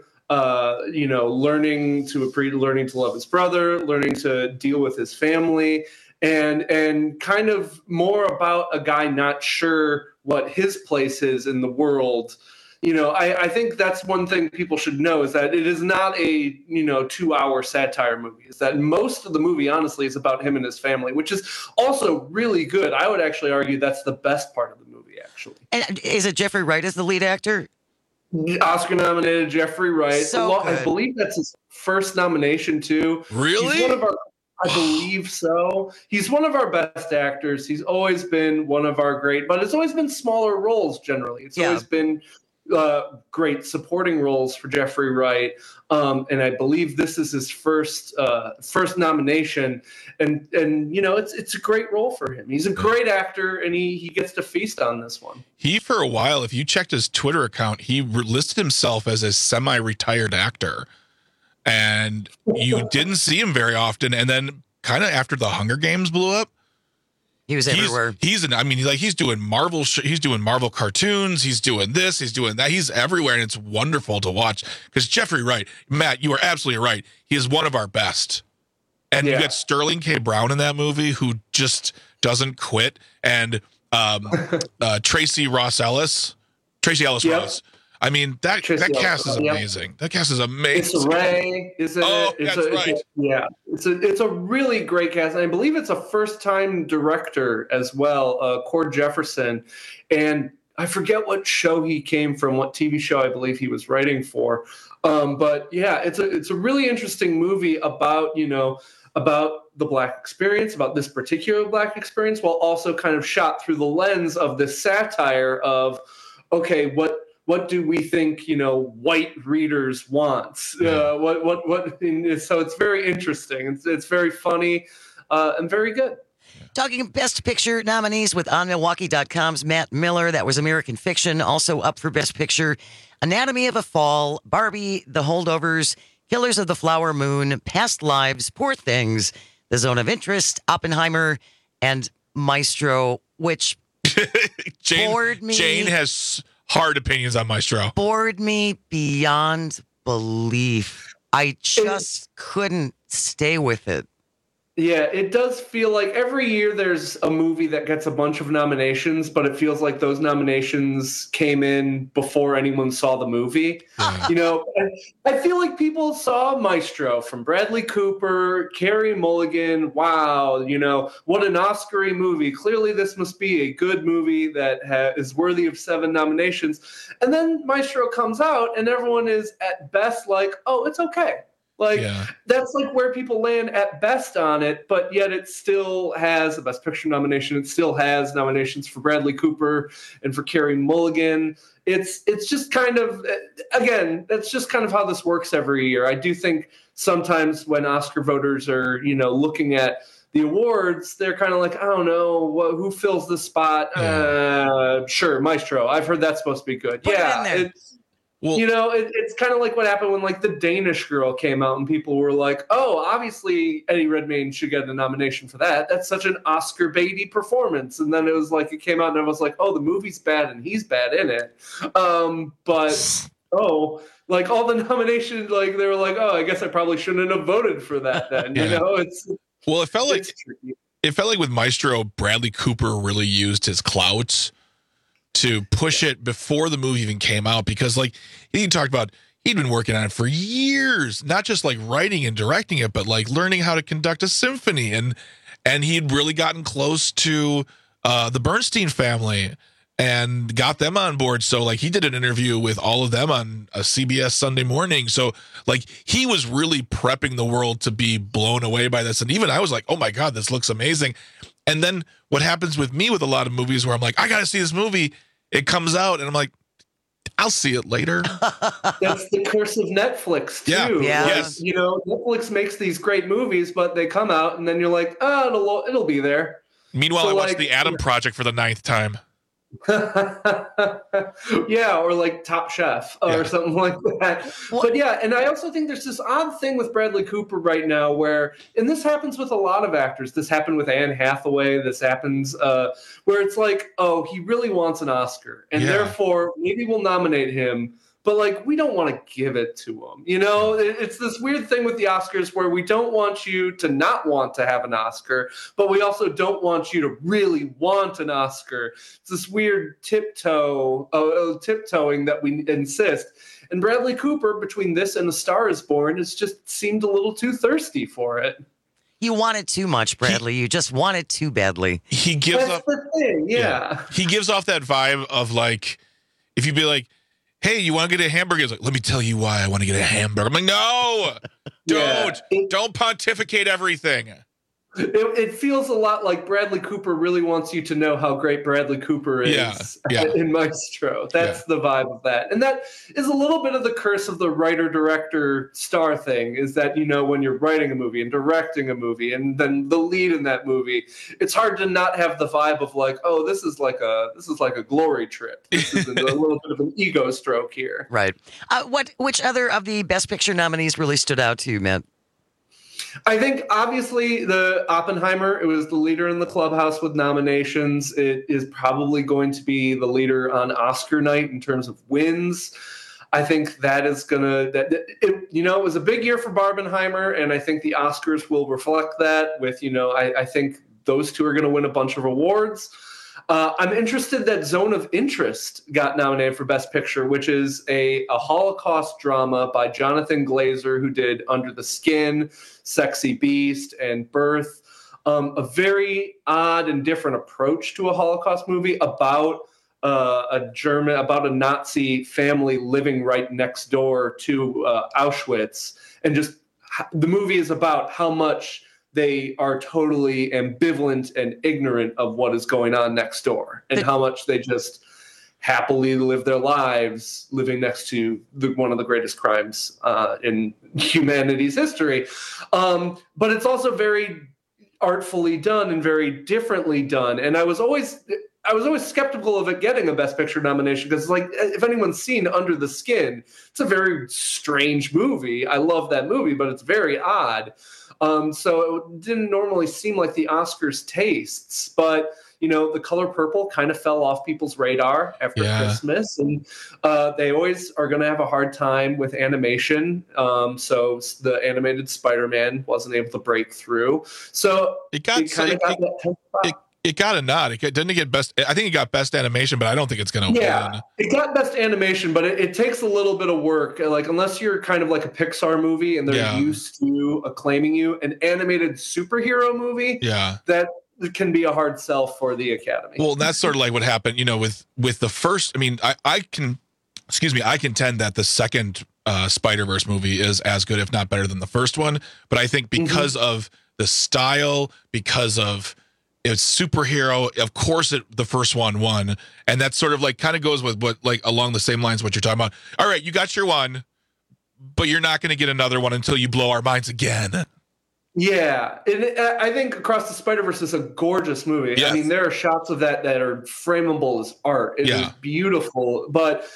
[SPEAKER 2] learning to love his brother, learning to deal with his family, and kind of more about a guy not sure what his place is in the world. I think that's one thing people should know, is that it is not a 2-hour satire movie. Is that most of the movie, honestly, is about him and his family, which is also really good. I would actually argue that's the best part of the movie, actually.
[SPEAKER 16] And is it Jeffrey Wright as the lead actor?
[SPEAKER 2] Oscar-nominated Jeffrey Wright.
[SPEAKER 16] So good.
[SPEAKER 2] I believe that's his first nomination, too.
[SPEAKER 18] Really?
[SPEAKER 2] I believe so. He's one of our best actors. He's always been one of our great, but it's always been smaller roles, generally. It's always been great supporting roles for Jeffrey Wright, and I believe this is his first nomination, and it's a great role for him. He's a great actor, and he gets to feast on this one.
[SPEAKER 18] He, for a while, if you checked his Twitter account, he listed himself as a semi-retired actor, and you didn't see him very often. And then, kind of after the Hunger Games blew up,
[SPEAKER 16] he was everywhere.
[SPEAKER 18] He's doing Marvel. He's doing Marvel cartoons. He's doing this. He's doing that. He's everywhere, and it's wonderful to watch. Because Jeffrey Wright, Matt, you are absolutely right. He is one of our best. And you get Sterling K. Brown in that movie, who just doesn't quit, and Tracy Ellis Ross. I mean, that cast is amazing. That cast is amazing.
[SPEAKER 2] It's Ray, isn't it?
[SPEAKER 18] That's right.
[SPEAKER 2] It's a really great cast. And I believe it's a first-time director as well, Cord Jefferson. And I forget what show he came from, what TV show I believe he was writing for. But yeah, it's a really interesting movie about the Black experience, about this particular Black experience, while also kind of shot through the lens of this satire of, okay, what do we think, white readers want? So it's very interesting. It's very funny and very good.
[SPEAKER 16] Talking Best Picture nominees with OnMilwaukee.com's Matt Miller. That was American Fiction. Also up for Best Picture, Anatomy of a Fall, Barbie, The Holdovers, Killers of the Flower Moon, Past Lives, Poor Things, The Zone of Interest, Oppenheimer, and Maestro, which bored me.
[SPEAKER 18] Jane has hard opinions on Maestro.
[SPEAKER 16] Bored me beyond belief. I just couldn't stay with it.
[SPEAKER 2] Yeah, it does feel like every year there's a movie that gets a bunch of nominations, but it feels like those nominations came in before anyone saw the movie. I feel like people saw Maestro from Bradley Cooper, Carey Mulligan. Wow, what an Oscar-y movie. Clearly this must be a good movie that is worthy of 7 nominations. And then Maestro comes out and everyone is at best like, oh, it's okay. That's like where people land at best on it, but yet it still has a Best Picture nomination. It still has nominations for Bradley Cooper and for Carey Mulligan. It's just kind of, again, that's just kind of how this works every year. I do think sometimes when Oscar voters are, looking at the awards, they're kind of like, I don't know, who fills the spot? Sure, Maestro. I've heard that's supposed to be good.
[SPEAKER 16] Put it in there.
[SPEAKER 18] Well,
[SPEAKER 2] it's kind of like what happened when like The Danish Girl came out and people were like, oh, obviously Eddie Redmayne should get a nomination for that. That's such an Oscar baity performance. And then it was like, it came out and I was like, oh, the movie's bad and he's bad in it. Like all the nominations, like they were like, oh, I guess I probably shouldn't have voted for that then.
[SPEAKER 18] It felt like with Maestro, Bradley Cooper really used his clout to push it before the movie even came out, because like he talked about, he'd been working on it for years, not just like writing and directing it, but like learning how to conduct a symphony, and he'd really gotten close to the Bernstein family and got them on board. So like he did an interview with all of them on a CBS Sunday Morning. So like he was really prepping the world to be blown away by this. And even I was like, oh my God, this looks amazing. And then what happens with me with a lot of movies where I'm like, I got to see this movie. It comes out and I'm like, I'll see it later.
[SPEAKER 2] That's the curse of Netflix too.
[SPEAKER 18] Yeah. Yes.
[SPEAKER 2] Netflix makes these great movies, but they come out and then you're like, oh, it'll be there.
[SPEAKER 18] Meanwhile, I watched The Adam Project for the 9th time.
[SPEAKER 2] Yeah, or like Top Chef or something like that. But yeah, and I also think there's this odd thing with Bradley Cooper right now where, and this happens with a lot of actors, this happened with Anne Hathaway, this happens where it's like, oh, he really wants an Oscar and therefore maybe we'll nominate him, but like we don't want to give it to him. It's this weird thing with the Oscars where we don't want you to not want to have an Oscar, but we also don't want you to really want an Oscar. It's this weird tiptoeing that we insist. And Bradley Cooper, between this and A Star Is Born, has just seemed a little too thirsty for it.
[SPEAKER 16] You want it too much, Bradley. You just want it too badly.
[SPEAKER 18] He gives
[SPEAKER 2] That's the thing, yeah.
[SPEAKER 18] He gives off that vibe of like, if you'd be like, hey, you want to get a hamburger? He's like, let me tell you why I want to get a hamburger. I'm like, no, don't pontificate everything.
[SPEAKER 2] It feels a lot like Bradley Cooper really wants you to know how great Bradley Cooper is in Maestro. That's the vibe of that. And that is a little bit of the curse of the writer-director star thing, is that, when you're writing a movie and directing a movie and then the lead in that movie, it's hard to not have the vibe of like, oh, this is like a glory trip. This is a little bit of an ego stroke here.
[SPEAKER 16] Right. Which other of the Best Picture nominees really stood out to you, Matt?
[SPEAKER 2] I think, obviously, the Oppenheimer, it was the leader in the clubhouse with nominations. It is probably going to be the leader on Oscar night in terms of wins. I think that is going to – it was a big year for Barbenheimer, and I think the Oscars will reflect that with, I think those two are going to win a bunch of awards. I'm interested that Zone of Interest got nominated for Best Picture, which is a Holocaust drama by Jonathan Glazer, who did Under the Skin, Sexy Beast, and Birth. A very odd and different approach to a Holocaust movie about about a Nazi family living right next door to Auschwitz. And just the movie is about how much they are totally ambivalent and ignorant of what is going on next door, and how much they just happily live their lives living next to one of the greatest crimes in humanity's history. But it's also very artfully done and very differently done. And I was always skeptical of it getting a Best Picture nomination, because like, if anyone's seen Under the Skin, it's a very strange movie. I love that movie, but it's very odd. So it didn't normally seem like the Oscars' tastes, but The Color Purple kind of fell off people's radar after Christmas, and they always are going to have a hard time with animation. So the animated Spider-Man wasn't able to break through. So it got
[SPEAKER 18] a nod. Didn't it get best? I think it got best animation, but I don't think it's going to win.
[SPEAKER 2] It got best animation, but it takes a little bit of work. Like, unless you're kind of like a Pixar movie and they're used to acclaiming you, an animated superhero movie, that can be a hard sell for the Academy.
[SPEAKER 18] Well, that's sort of like what happened, with the first. I mean, I contend that the second Spider-Verse movie is as good, if not better, than the first one. But I think because of the style, because of it's superhero, of course the first one won, and that sort of like kind of goes with what, like, along the same lines what you're talking about. All right, you got your one, but you're not going to get another one until you blow our minds again.
[SPEAKER 2] Yeah, and I think Across the Spider-Verse is a gorgeous movie. Yes. I mean, there are shots of that are frameable as art. It is beautiful, but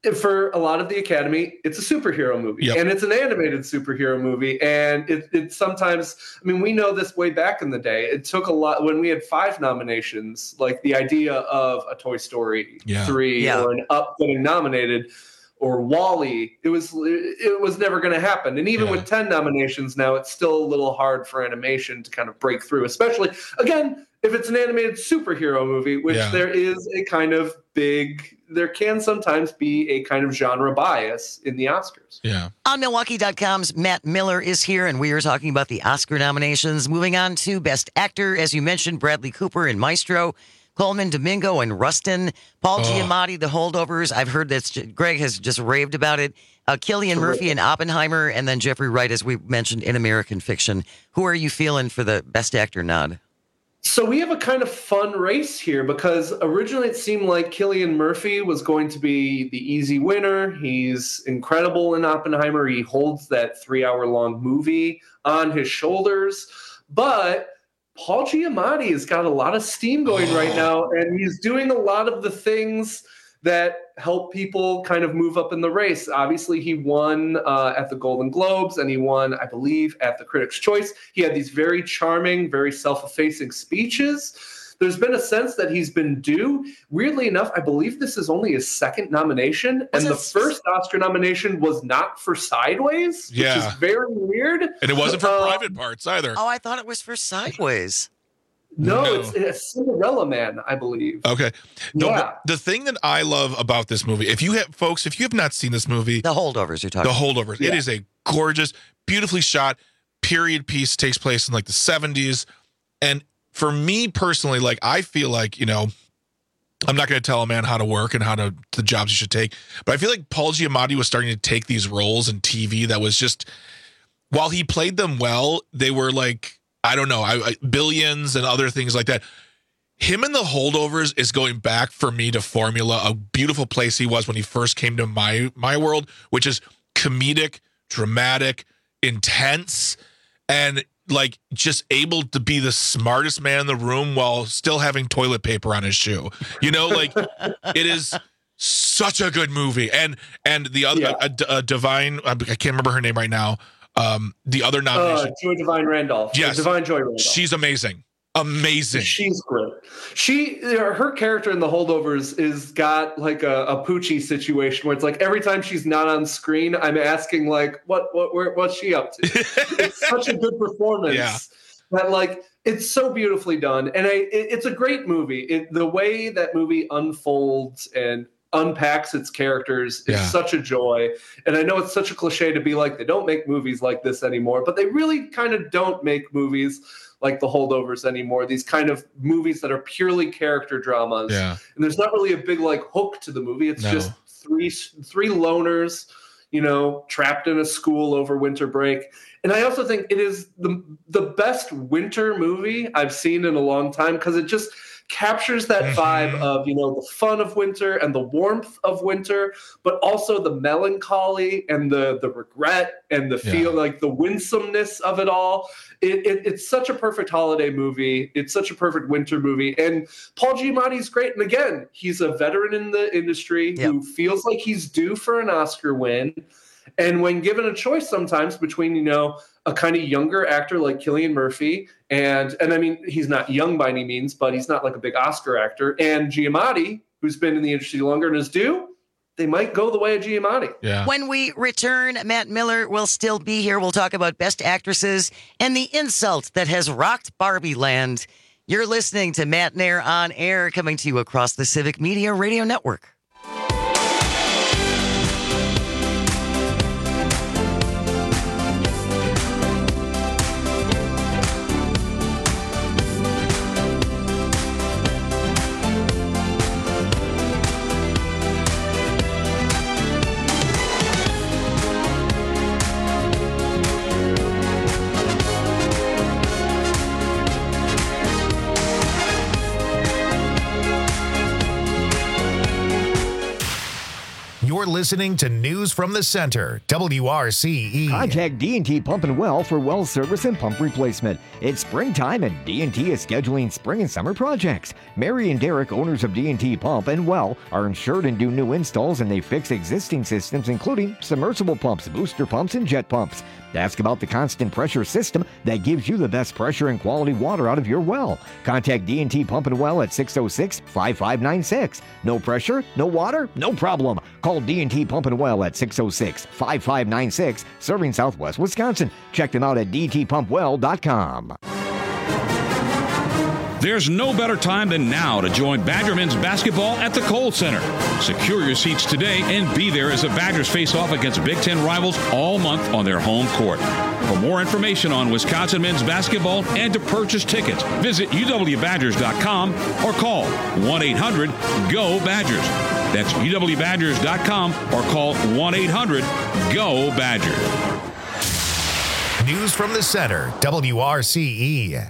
[SPEAKER 2] for a lot of the Academy, it's a superhero movie, and it's an animated superhero movie. And it sometimes, I mean, we know this way back in the day. It took a lot when we had 5 nominations, like the idea of a Toy Story 3 or an Up getting nominated, or WALL-E. It was never going to happen. And even with 10 nominations now, it's still a little hard for animation to kind of break through, especially, again, if it's an animated superhero movie, which there is a kind of there can sometimes be a kind of genre bias in the Oscars.
[SPEAKER 18] Yeah.
[SPEAKER 16] On Milwaukee.com's Matt Miller is here, and we are talking about the Oscar nominations. Moving on to Best Actor, as you mentioned, Bradley Cooper in Maestro, Coleman Domingo in Rustin, Paul Giamatti, The Holdovers. I've heard that Greg has just raved about it. Cillian Murphy in Oppenheimer, and then Jeffrey Wright, as we mentioned, in American Fiction. Who are you feeling for the Best Actor nod?
[SPEAKER 2] So we have a kind of fun race here because originally it seemed like Cillian Murphy was going to be the easy winner. He's incredible in Oppenheimer. He holds that 3-hour-long movie on his shoulders. But Paul Giamatti has got a lot of steam going right now, and he's doing a lot of the things that help people kind of move up in the race. Obviously, he won at the Golden Globes, and he won, I believe, at the Critics' Choice. He had these very charming, very self-effacing speeches. There's been a sense that he's been due. Weirdly enough, I believe this is only his 2nd nomination, and the first Oscar nomination was not for Sideways, which is very weird.
[SPEAKER 18] And it wasn't for Private Parts either.
[SPEAKER 16] Oh, I thought it was for Sideways.
[SPEAKER 2] No, it's Cinderella Man, I believe.
[SPEAKER 18] Okay. No, but the thing that I love about this movie, if you have not seen this movie,
[SPEAKER 16] The Holdovers, you're talking
[SPEAKER 18] The Holdovers. It is a gorgeous, beautifully shot period piece, takes place in like the 70s. And for me personally, like, I feel like, I'm not going to tell a man how to work and the jobs he should take, but I feel like Paul Giamatti was starting to take these roles in TV that was just, while he played them well, they were like, I don't know, Billions and other things like that. Him in The Holdovers is going back for me to formula, a beautiful place he was when he first came to my world, which is comedic, dramatic, intense, and like just able to be the smartest man in the room while still having toilet paper on his shoe. Like it is such a good movie. And the other Divine, I can't remember her name right now. The other nomination,
[SPEAKER 2] Joy Divine Randolph.
[SPEAKER 18] Yes,
[SPEAKER 2] Divine Joy Randolph.
[SPEAKER 18] She's amazing. She's
[SPEAKER 2] great. Her character in The Holdovers is got like a Poochie situation where it's like every time she's not on screen, I'm asking like, what's she up to? It's such a good performance that like it's so beautifully done, and it's a great movie. The way that movie unfolds and unpacks its characters is such a joy. And I know it's such a cliche to be like, they don't make movies like this anymore, but they really kind of don't make movies like The Holdovers anymore. These kind of movies that are purely character dramas. Yeah. And there's not really a big like hook to the movie. It's just three loners, trapped in a school over winter break. And I also think it is the best winter movie I've seen in a long time because it just captures that vibe of, the fun of winter and the warmth of winter, but also the melancholy and the regret and the feel like the winsomeness of it all. It's such a perfect holiday movie. It's such a perfect winter movie. And Paul Giamatti's great. And again, he's a veteran in the industry who feels like he's due for an Oscar win. And when given a choice sometimes between, a kind of younger actor like Cillian Murphy, and I mean, he's not young by any means, but he's not like a big Oscar actor, and Giamatti, who's been in the industry longer and is due, they might go the way of Giamatti.
[SPEAKER 16] Yeah. When we return, Matt Miller will still be here. We'll talk about Best Actresses and the insult that has rocked Barbie Land. You're listening to Matt Nair on Air, coming to you across the Civic Media Radio Network.
[SPEAKER 1] You're listening to News from the Center, WRCE.
[SPEAKER 5] Contact D&T Pump and Well for well service and pump replacement. It's springtime and D&T is scheduling spring and summer projects. Mary and Derek, owners of D&T Pump and Well, are insured and do new installs, and they fix existing systems including submersible pumps, booster pumps, and jet pumps. Ask about the constant pressure system that gives you the best pressure and quality water out of your well. Contact D&T Pump and Well at 606-5596. No pressure, no water, no problem. Call D&T Pump and Well at 606-5596, serving Southwest Wisconsin. Check them out at dtpumpwell.com.
[SPEAKER 7] There's no better time than now to join Badger men's basketball at the Kohl Center. Secure your seats today and be there as the Badgers face off against Big Ten rivals all month on their home court. For more information on Wisconsin men's basketball and to purchase tickets, visit uwbadgers.com or call 1-800-GO-BADGERS. That's uwbadgers.com or call 1-800-GO-BADGERS.
[SPEAKER 1] News from the Center, WRCE.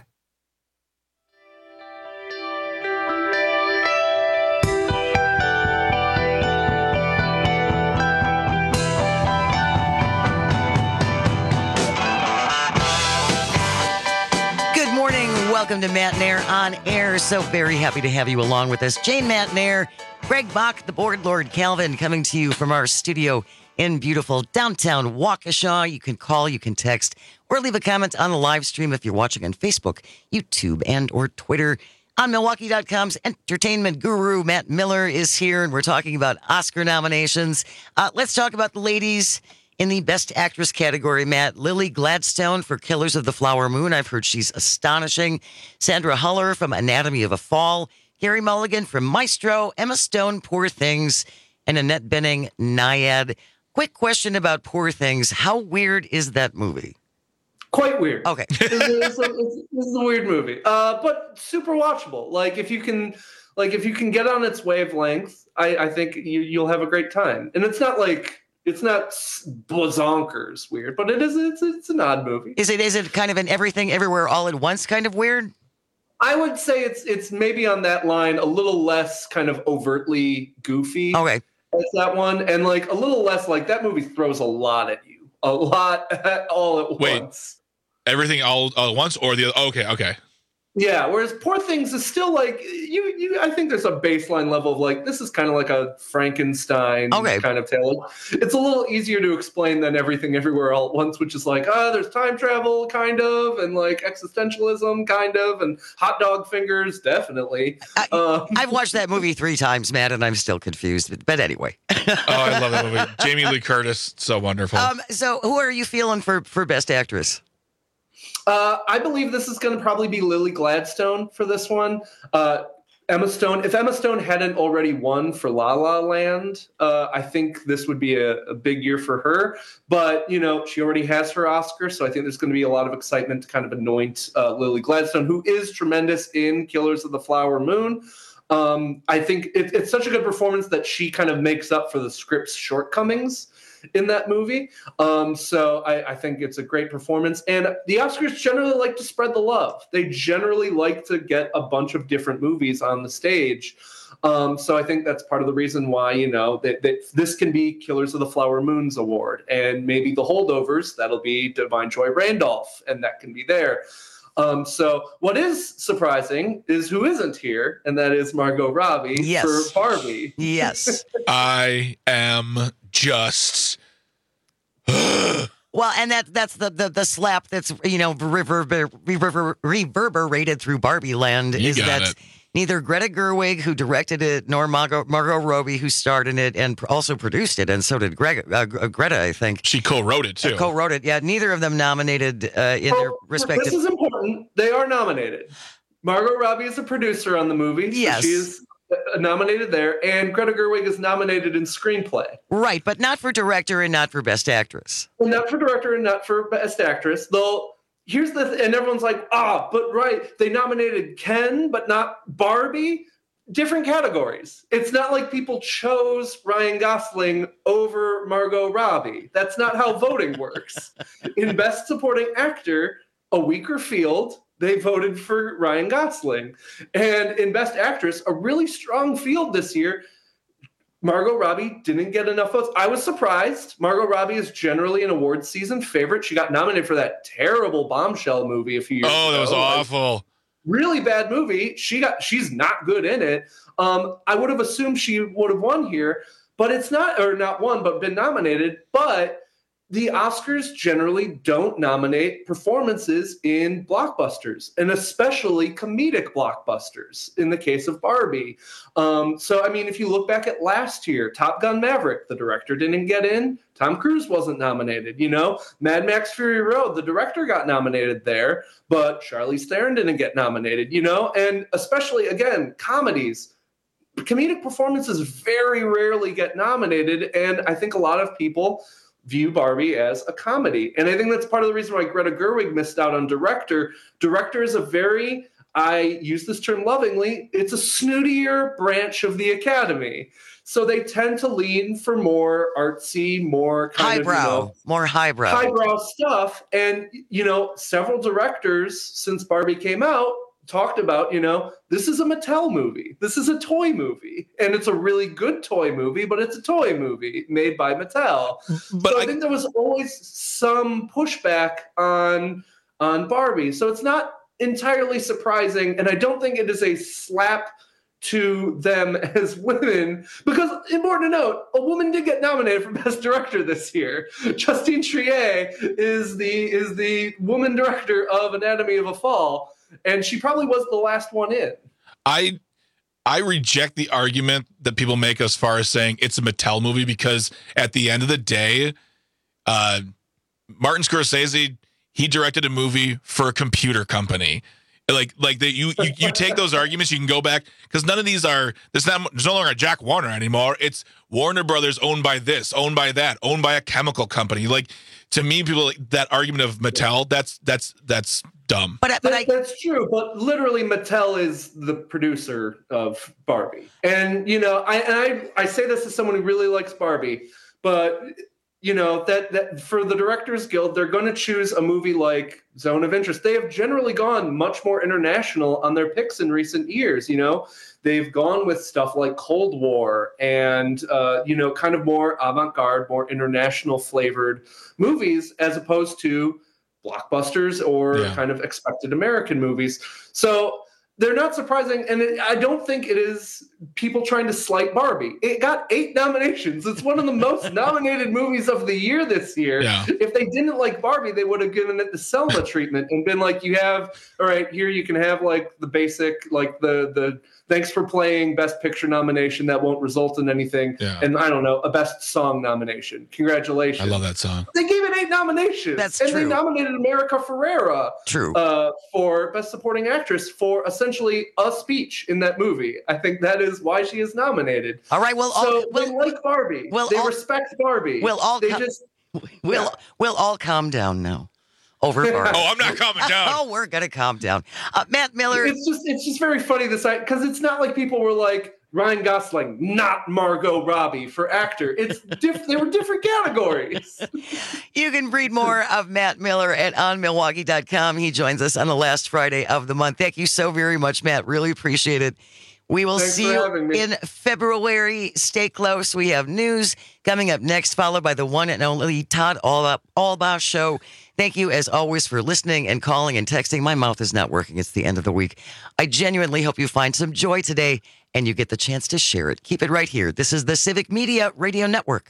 [SPEAKER 16] Welcome to Matt and Air on Air. So very happy to have you along with us. Jane, Matt and Air, Greg Bach, the board Lord Calvin, coming to you from our studio in beautiful downtown Waukesha. You can call, you can text, or leave a comment on the live stream if you're watching on Facebook, YouTube, and or Twitter. On Milwaukee.com's entertainment guru, Matt Miller, is here, and we're talking about Oscar nominations. Let's talk about the ladies in the Best Actress category, Matt. Lily Gladstone for Killers of the Flower Moon. I've heard she's astonishing. Sandra Huller from Anatomy of a Fall. Gary Mulligan from Maestro. Emma Stone, Poor Things. And Annette Bening, Naiad. Quick question about Poor Things. How weird is that movie?
[SPEAKER 2] Quite weird.
[SPEAKER 16] Okay.
[SPEAKER 2] This is a weird movie, but super watchable. Like if you can get on its wavelength, I think you'll have a great time. And it's not bozonkers weird, but it's an odd movie.
[SPEAKER 16] Is it kind of an everything everywhere all at once kind of weird?
[SPEAKER 2] I would say it's maybe on that line, a little less kind of overtly goofy.
[SPEAKER 16] Okay.
[SPEAKER 2] As that one, and like a little less like that movie throws a lot at you. A lot all at once.
[SPEAKER 18] Everything all at once or the other? Okay.
[SPEAKER 2] Yeah, whereas Poor Things is still like you. I think there's a baseline level of like this is kind of like a Frankenstein kind of tale. It's a little easier to explain than Everything Everywhere All at Once, which is like there's time travel kind of, and like existentialism kind of, and hot dog fingers definitely.
[SPEAKER 16] I've watched that movie 3 times, Matt, and I'm still confused. But anyway.
[SPEAKER 18] I love that movie. Jamie Lee Curtis, so wonderful.
[SPEAKER 16] So who are you feeling for Best Actress?
[SPEAKER 2] I believe this is going to probably be Lily Gladstone for this one. Emma Stone. If Emma Stone hadn't already won for La La Land, I think this would be a big year for her. But, she already has her Oscar, so I think there's going to be a lot of excitement to kind of anoint Lily Gladstone, who is tremendous in Killers of the Flower Moon. I think it's such a good performance that she kind of makes up for the script's shortcomings in that movie. So I think it's a great performance. And the Oscars generally like to spread the love. They generally like to get a bunch of different movies on the stage. So I think that's part of the reason why, that this can be Killers of the Flower Moon's award. And maybe the holdovers, that'll be Divine Joy Randolph, and that can be there. So what is surprising is who isn't here, and that is Margot Robbie for Barbie.
[SPEAKER 16] Yes.
[SPEAKER 18] I am just
[SPEAKER 16] well, and that's the slap that's reverberated through Barbie Land is that neither Greta Gerwig, who directed it, nor Margot Robbie, who starred in it and also produced it, and so did Greta, I think.
[SPEAKER 18] She co-wrote it, too.
[SPEAKER 16] Co-wrote it, yeah. Neither of them nominated in their respective...
[SPEAKER 2] This is important. They are nominated. Margot Robbie is a producer on the movie.
[SPEAKER 16] Yes.
[SPEAKER 2] So she is nominated there, and Greta Gerwig is nominated in screenplay.
[SPEAKER 16] Right, but not for director and not for Best Actress.
[SPEAKER 2] Well, not for director and not for Best Actress, though... Here's and everyone's like, but right, they nominated Ken, but not Barbie. Different categories. It's not like people chose Ryan Gosling over Margot Robbie. That's not how voting works. In Best Supporting Actor, a weaker field, they voted for Ryan Gosling. And in Best Actress, a really strong field this year. Margot Robbie didn't get enough votes. I was surprised. Margot Robbie is generally an awards season favorite. She got nominated for that terrible Bombshell movie a few years ago.
[SPEAKER 18] Oh, that was awful.
[SPEAKER 2] Really bad movie. She's not good in it. I would have assumed she would have won here, but it's not, or not won, but been nominated. But the Oscars generally don't nominate performances in blockbusters, and especially comedic blockbusters in the case of Barbie. So, I mean, if you look back at last year, Top Gun Maverick, the director didn't get in. Tom Cruise wasn't nominated, you know. Mad Max Fury Road, the director got nominated there, but Charlize Theron didn't get nominated, you know. And especially, again, comedies. Comedic performances very rarely get nominated, and I think a lot of people view Barbie as a comedy. And I think that's part of the reason why Greta Gerwig missed out on director. Director is a very, I use this term lovingly, it's a snootier branch of the Academy. So they tend to lean for more artsy, more kind
[SPEAKER 16] highbrow, more
[SPEAKER 2] highbrow stuff. And, you know, several directors since Barbie came out talked about, you know, this is a Mattel movie. This is a toy movie. And it's a really good toy movie, but it's a toy movie made by Mattel. But so I think there was always some pushback on Barbie. So it's not entirely surprising. And I don't think it is a slap to them as women, because important to note, a woman did get nominated for Best Director this year. Justine Triet is the woman director of Anatomy of a Fall. And she probably was the last one in.
[SPEAKER 18] I reject the argument that people make as far as saying it's a Mattel movie, because at the end of the day, Martin Scorsese, he directed a movie for a computer company. Like that you take those arguments, you can go back, because none of these are, there's no longer a Jack Warner anymore. It's Warner Brothers owned by this, owned by that, owned by a chemical company. Like, to me, people, that argument of Mattel, that's dumb.
[SPEAKER 2] But that's true. But literally, Mattel is the producer of Barbie, and you know, I say this as someone who really likes Barbie, but you know that for the Directors Guild, they're going to choose a movie like Zone of Interest. They have generally gone much more international on their picks in recent years. You know, they've gone with stuff like Cold War and you know, kind of more avant-garde, more international flavored movies, as opposed to blockbusters or kind of expected American movies. So they're not surprising, and I don't think it is people trying to slight Barbie. It got 8 nominations. It's one of the most nominated movies of the year this year. Yeah. If they didn't like Barbie, they would have given it the Selma treatment and been like, you have, all right, here you can have like the basic, like the thanks for playing Best Picture nomination that won't result in anything. Yeah. And I don't know, a Best Song nomination. Congratulations.
[SPEAKER 18] I love that song.
[SPEAKER 2] They gave it 8 nominations.
[SPEAKER 16] That's
[SPEAKER 2] and
[SPEAKER 16] true.
[SPEAKER 2] They nominated America Ferrera for Best Supporting Actress for essentially a speech in that movie. I think that is why she is nominated.
[SPEAKER 16] All right,
[SPEAKER 2] they like Barbie. They respect Barbie.
[SPEAKER 16] We'll all calm down now. Over Barbie.
[SPEAKER 18] Oh, I'm not calming down.
[SPEAKER 16] Oh, we're gonna calm down. Matt Miller.
[SPEAKER 2] It's just very funny this night, because it's not like people were like Ryan Gosling, not Margot Robbie for actor. It's they were different categories.
[SPEAKER 16] You can read more of Matt Miller at onmilwaukee.com. He joins us on the last Friday of the month. Thank you so very much, Matt. Really appreciate it. We will see you in February. Stay close. We have news coming up next, followed by the one and only Todd Albaugh Show. Thank you, as always, for listening and calling and texting. My mouth is not working. It's the end of the week. I genuinely hope you find some joy today and you get the chance to share it. Keep it right here. This is the Civic Media Radio Network.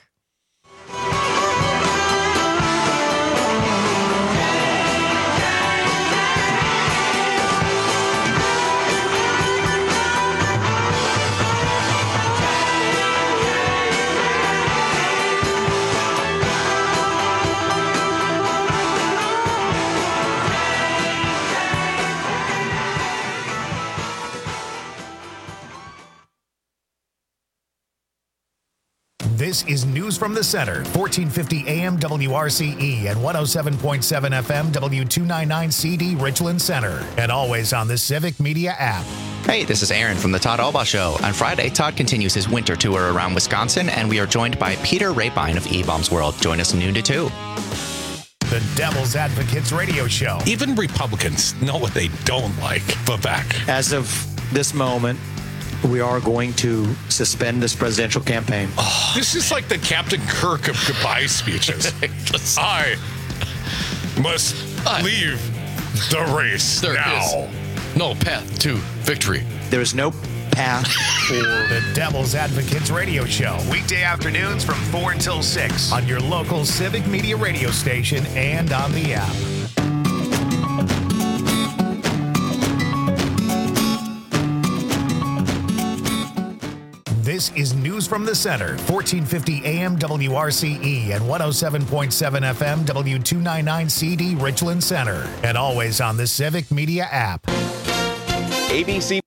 [SPEAKER 1] This is News from the Center, 1450 AM WRCE and 107.7 FM W299CD Richland Center, and always on the Civic Media app.
[SPEAKER 8] Hey, this is Aaron from the Todd Albaugh Show. On Friday, Todd continues his winter tour around Wisconsin, and we are joined by Peter Rapine of E-Bombs World. Join us noon to 2.
[SPEAKER 1] The Devil's Advocates Radio Show.
[SPEAKER 9] Even Republicans know what they don't like. Vivek.
[SPEAKER 13] As of this moment,
[SPEAKER 9] we are going to suspend this presidential campaign.
[SPEAKER 13] This is like the Captain Kirk of goodbye speeches. I must leave the race now.
[SPEAKER 14] No path to victory.
[SPEAKER 9] There is no path for
[SPEAKER 1] the Devil's Advocates radio show. Weekday afternoons from 4 until 6 on your local Civic Media radio station and on the app. This is News from the Center, 1450 AM WRCE and 107.7 FM W299 CD Richland Center, and always on the Civic Media app.
[SPEAKER 24] ABC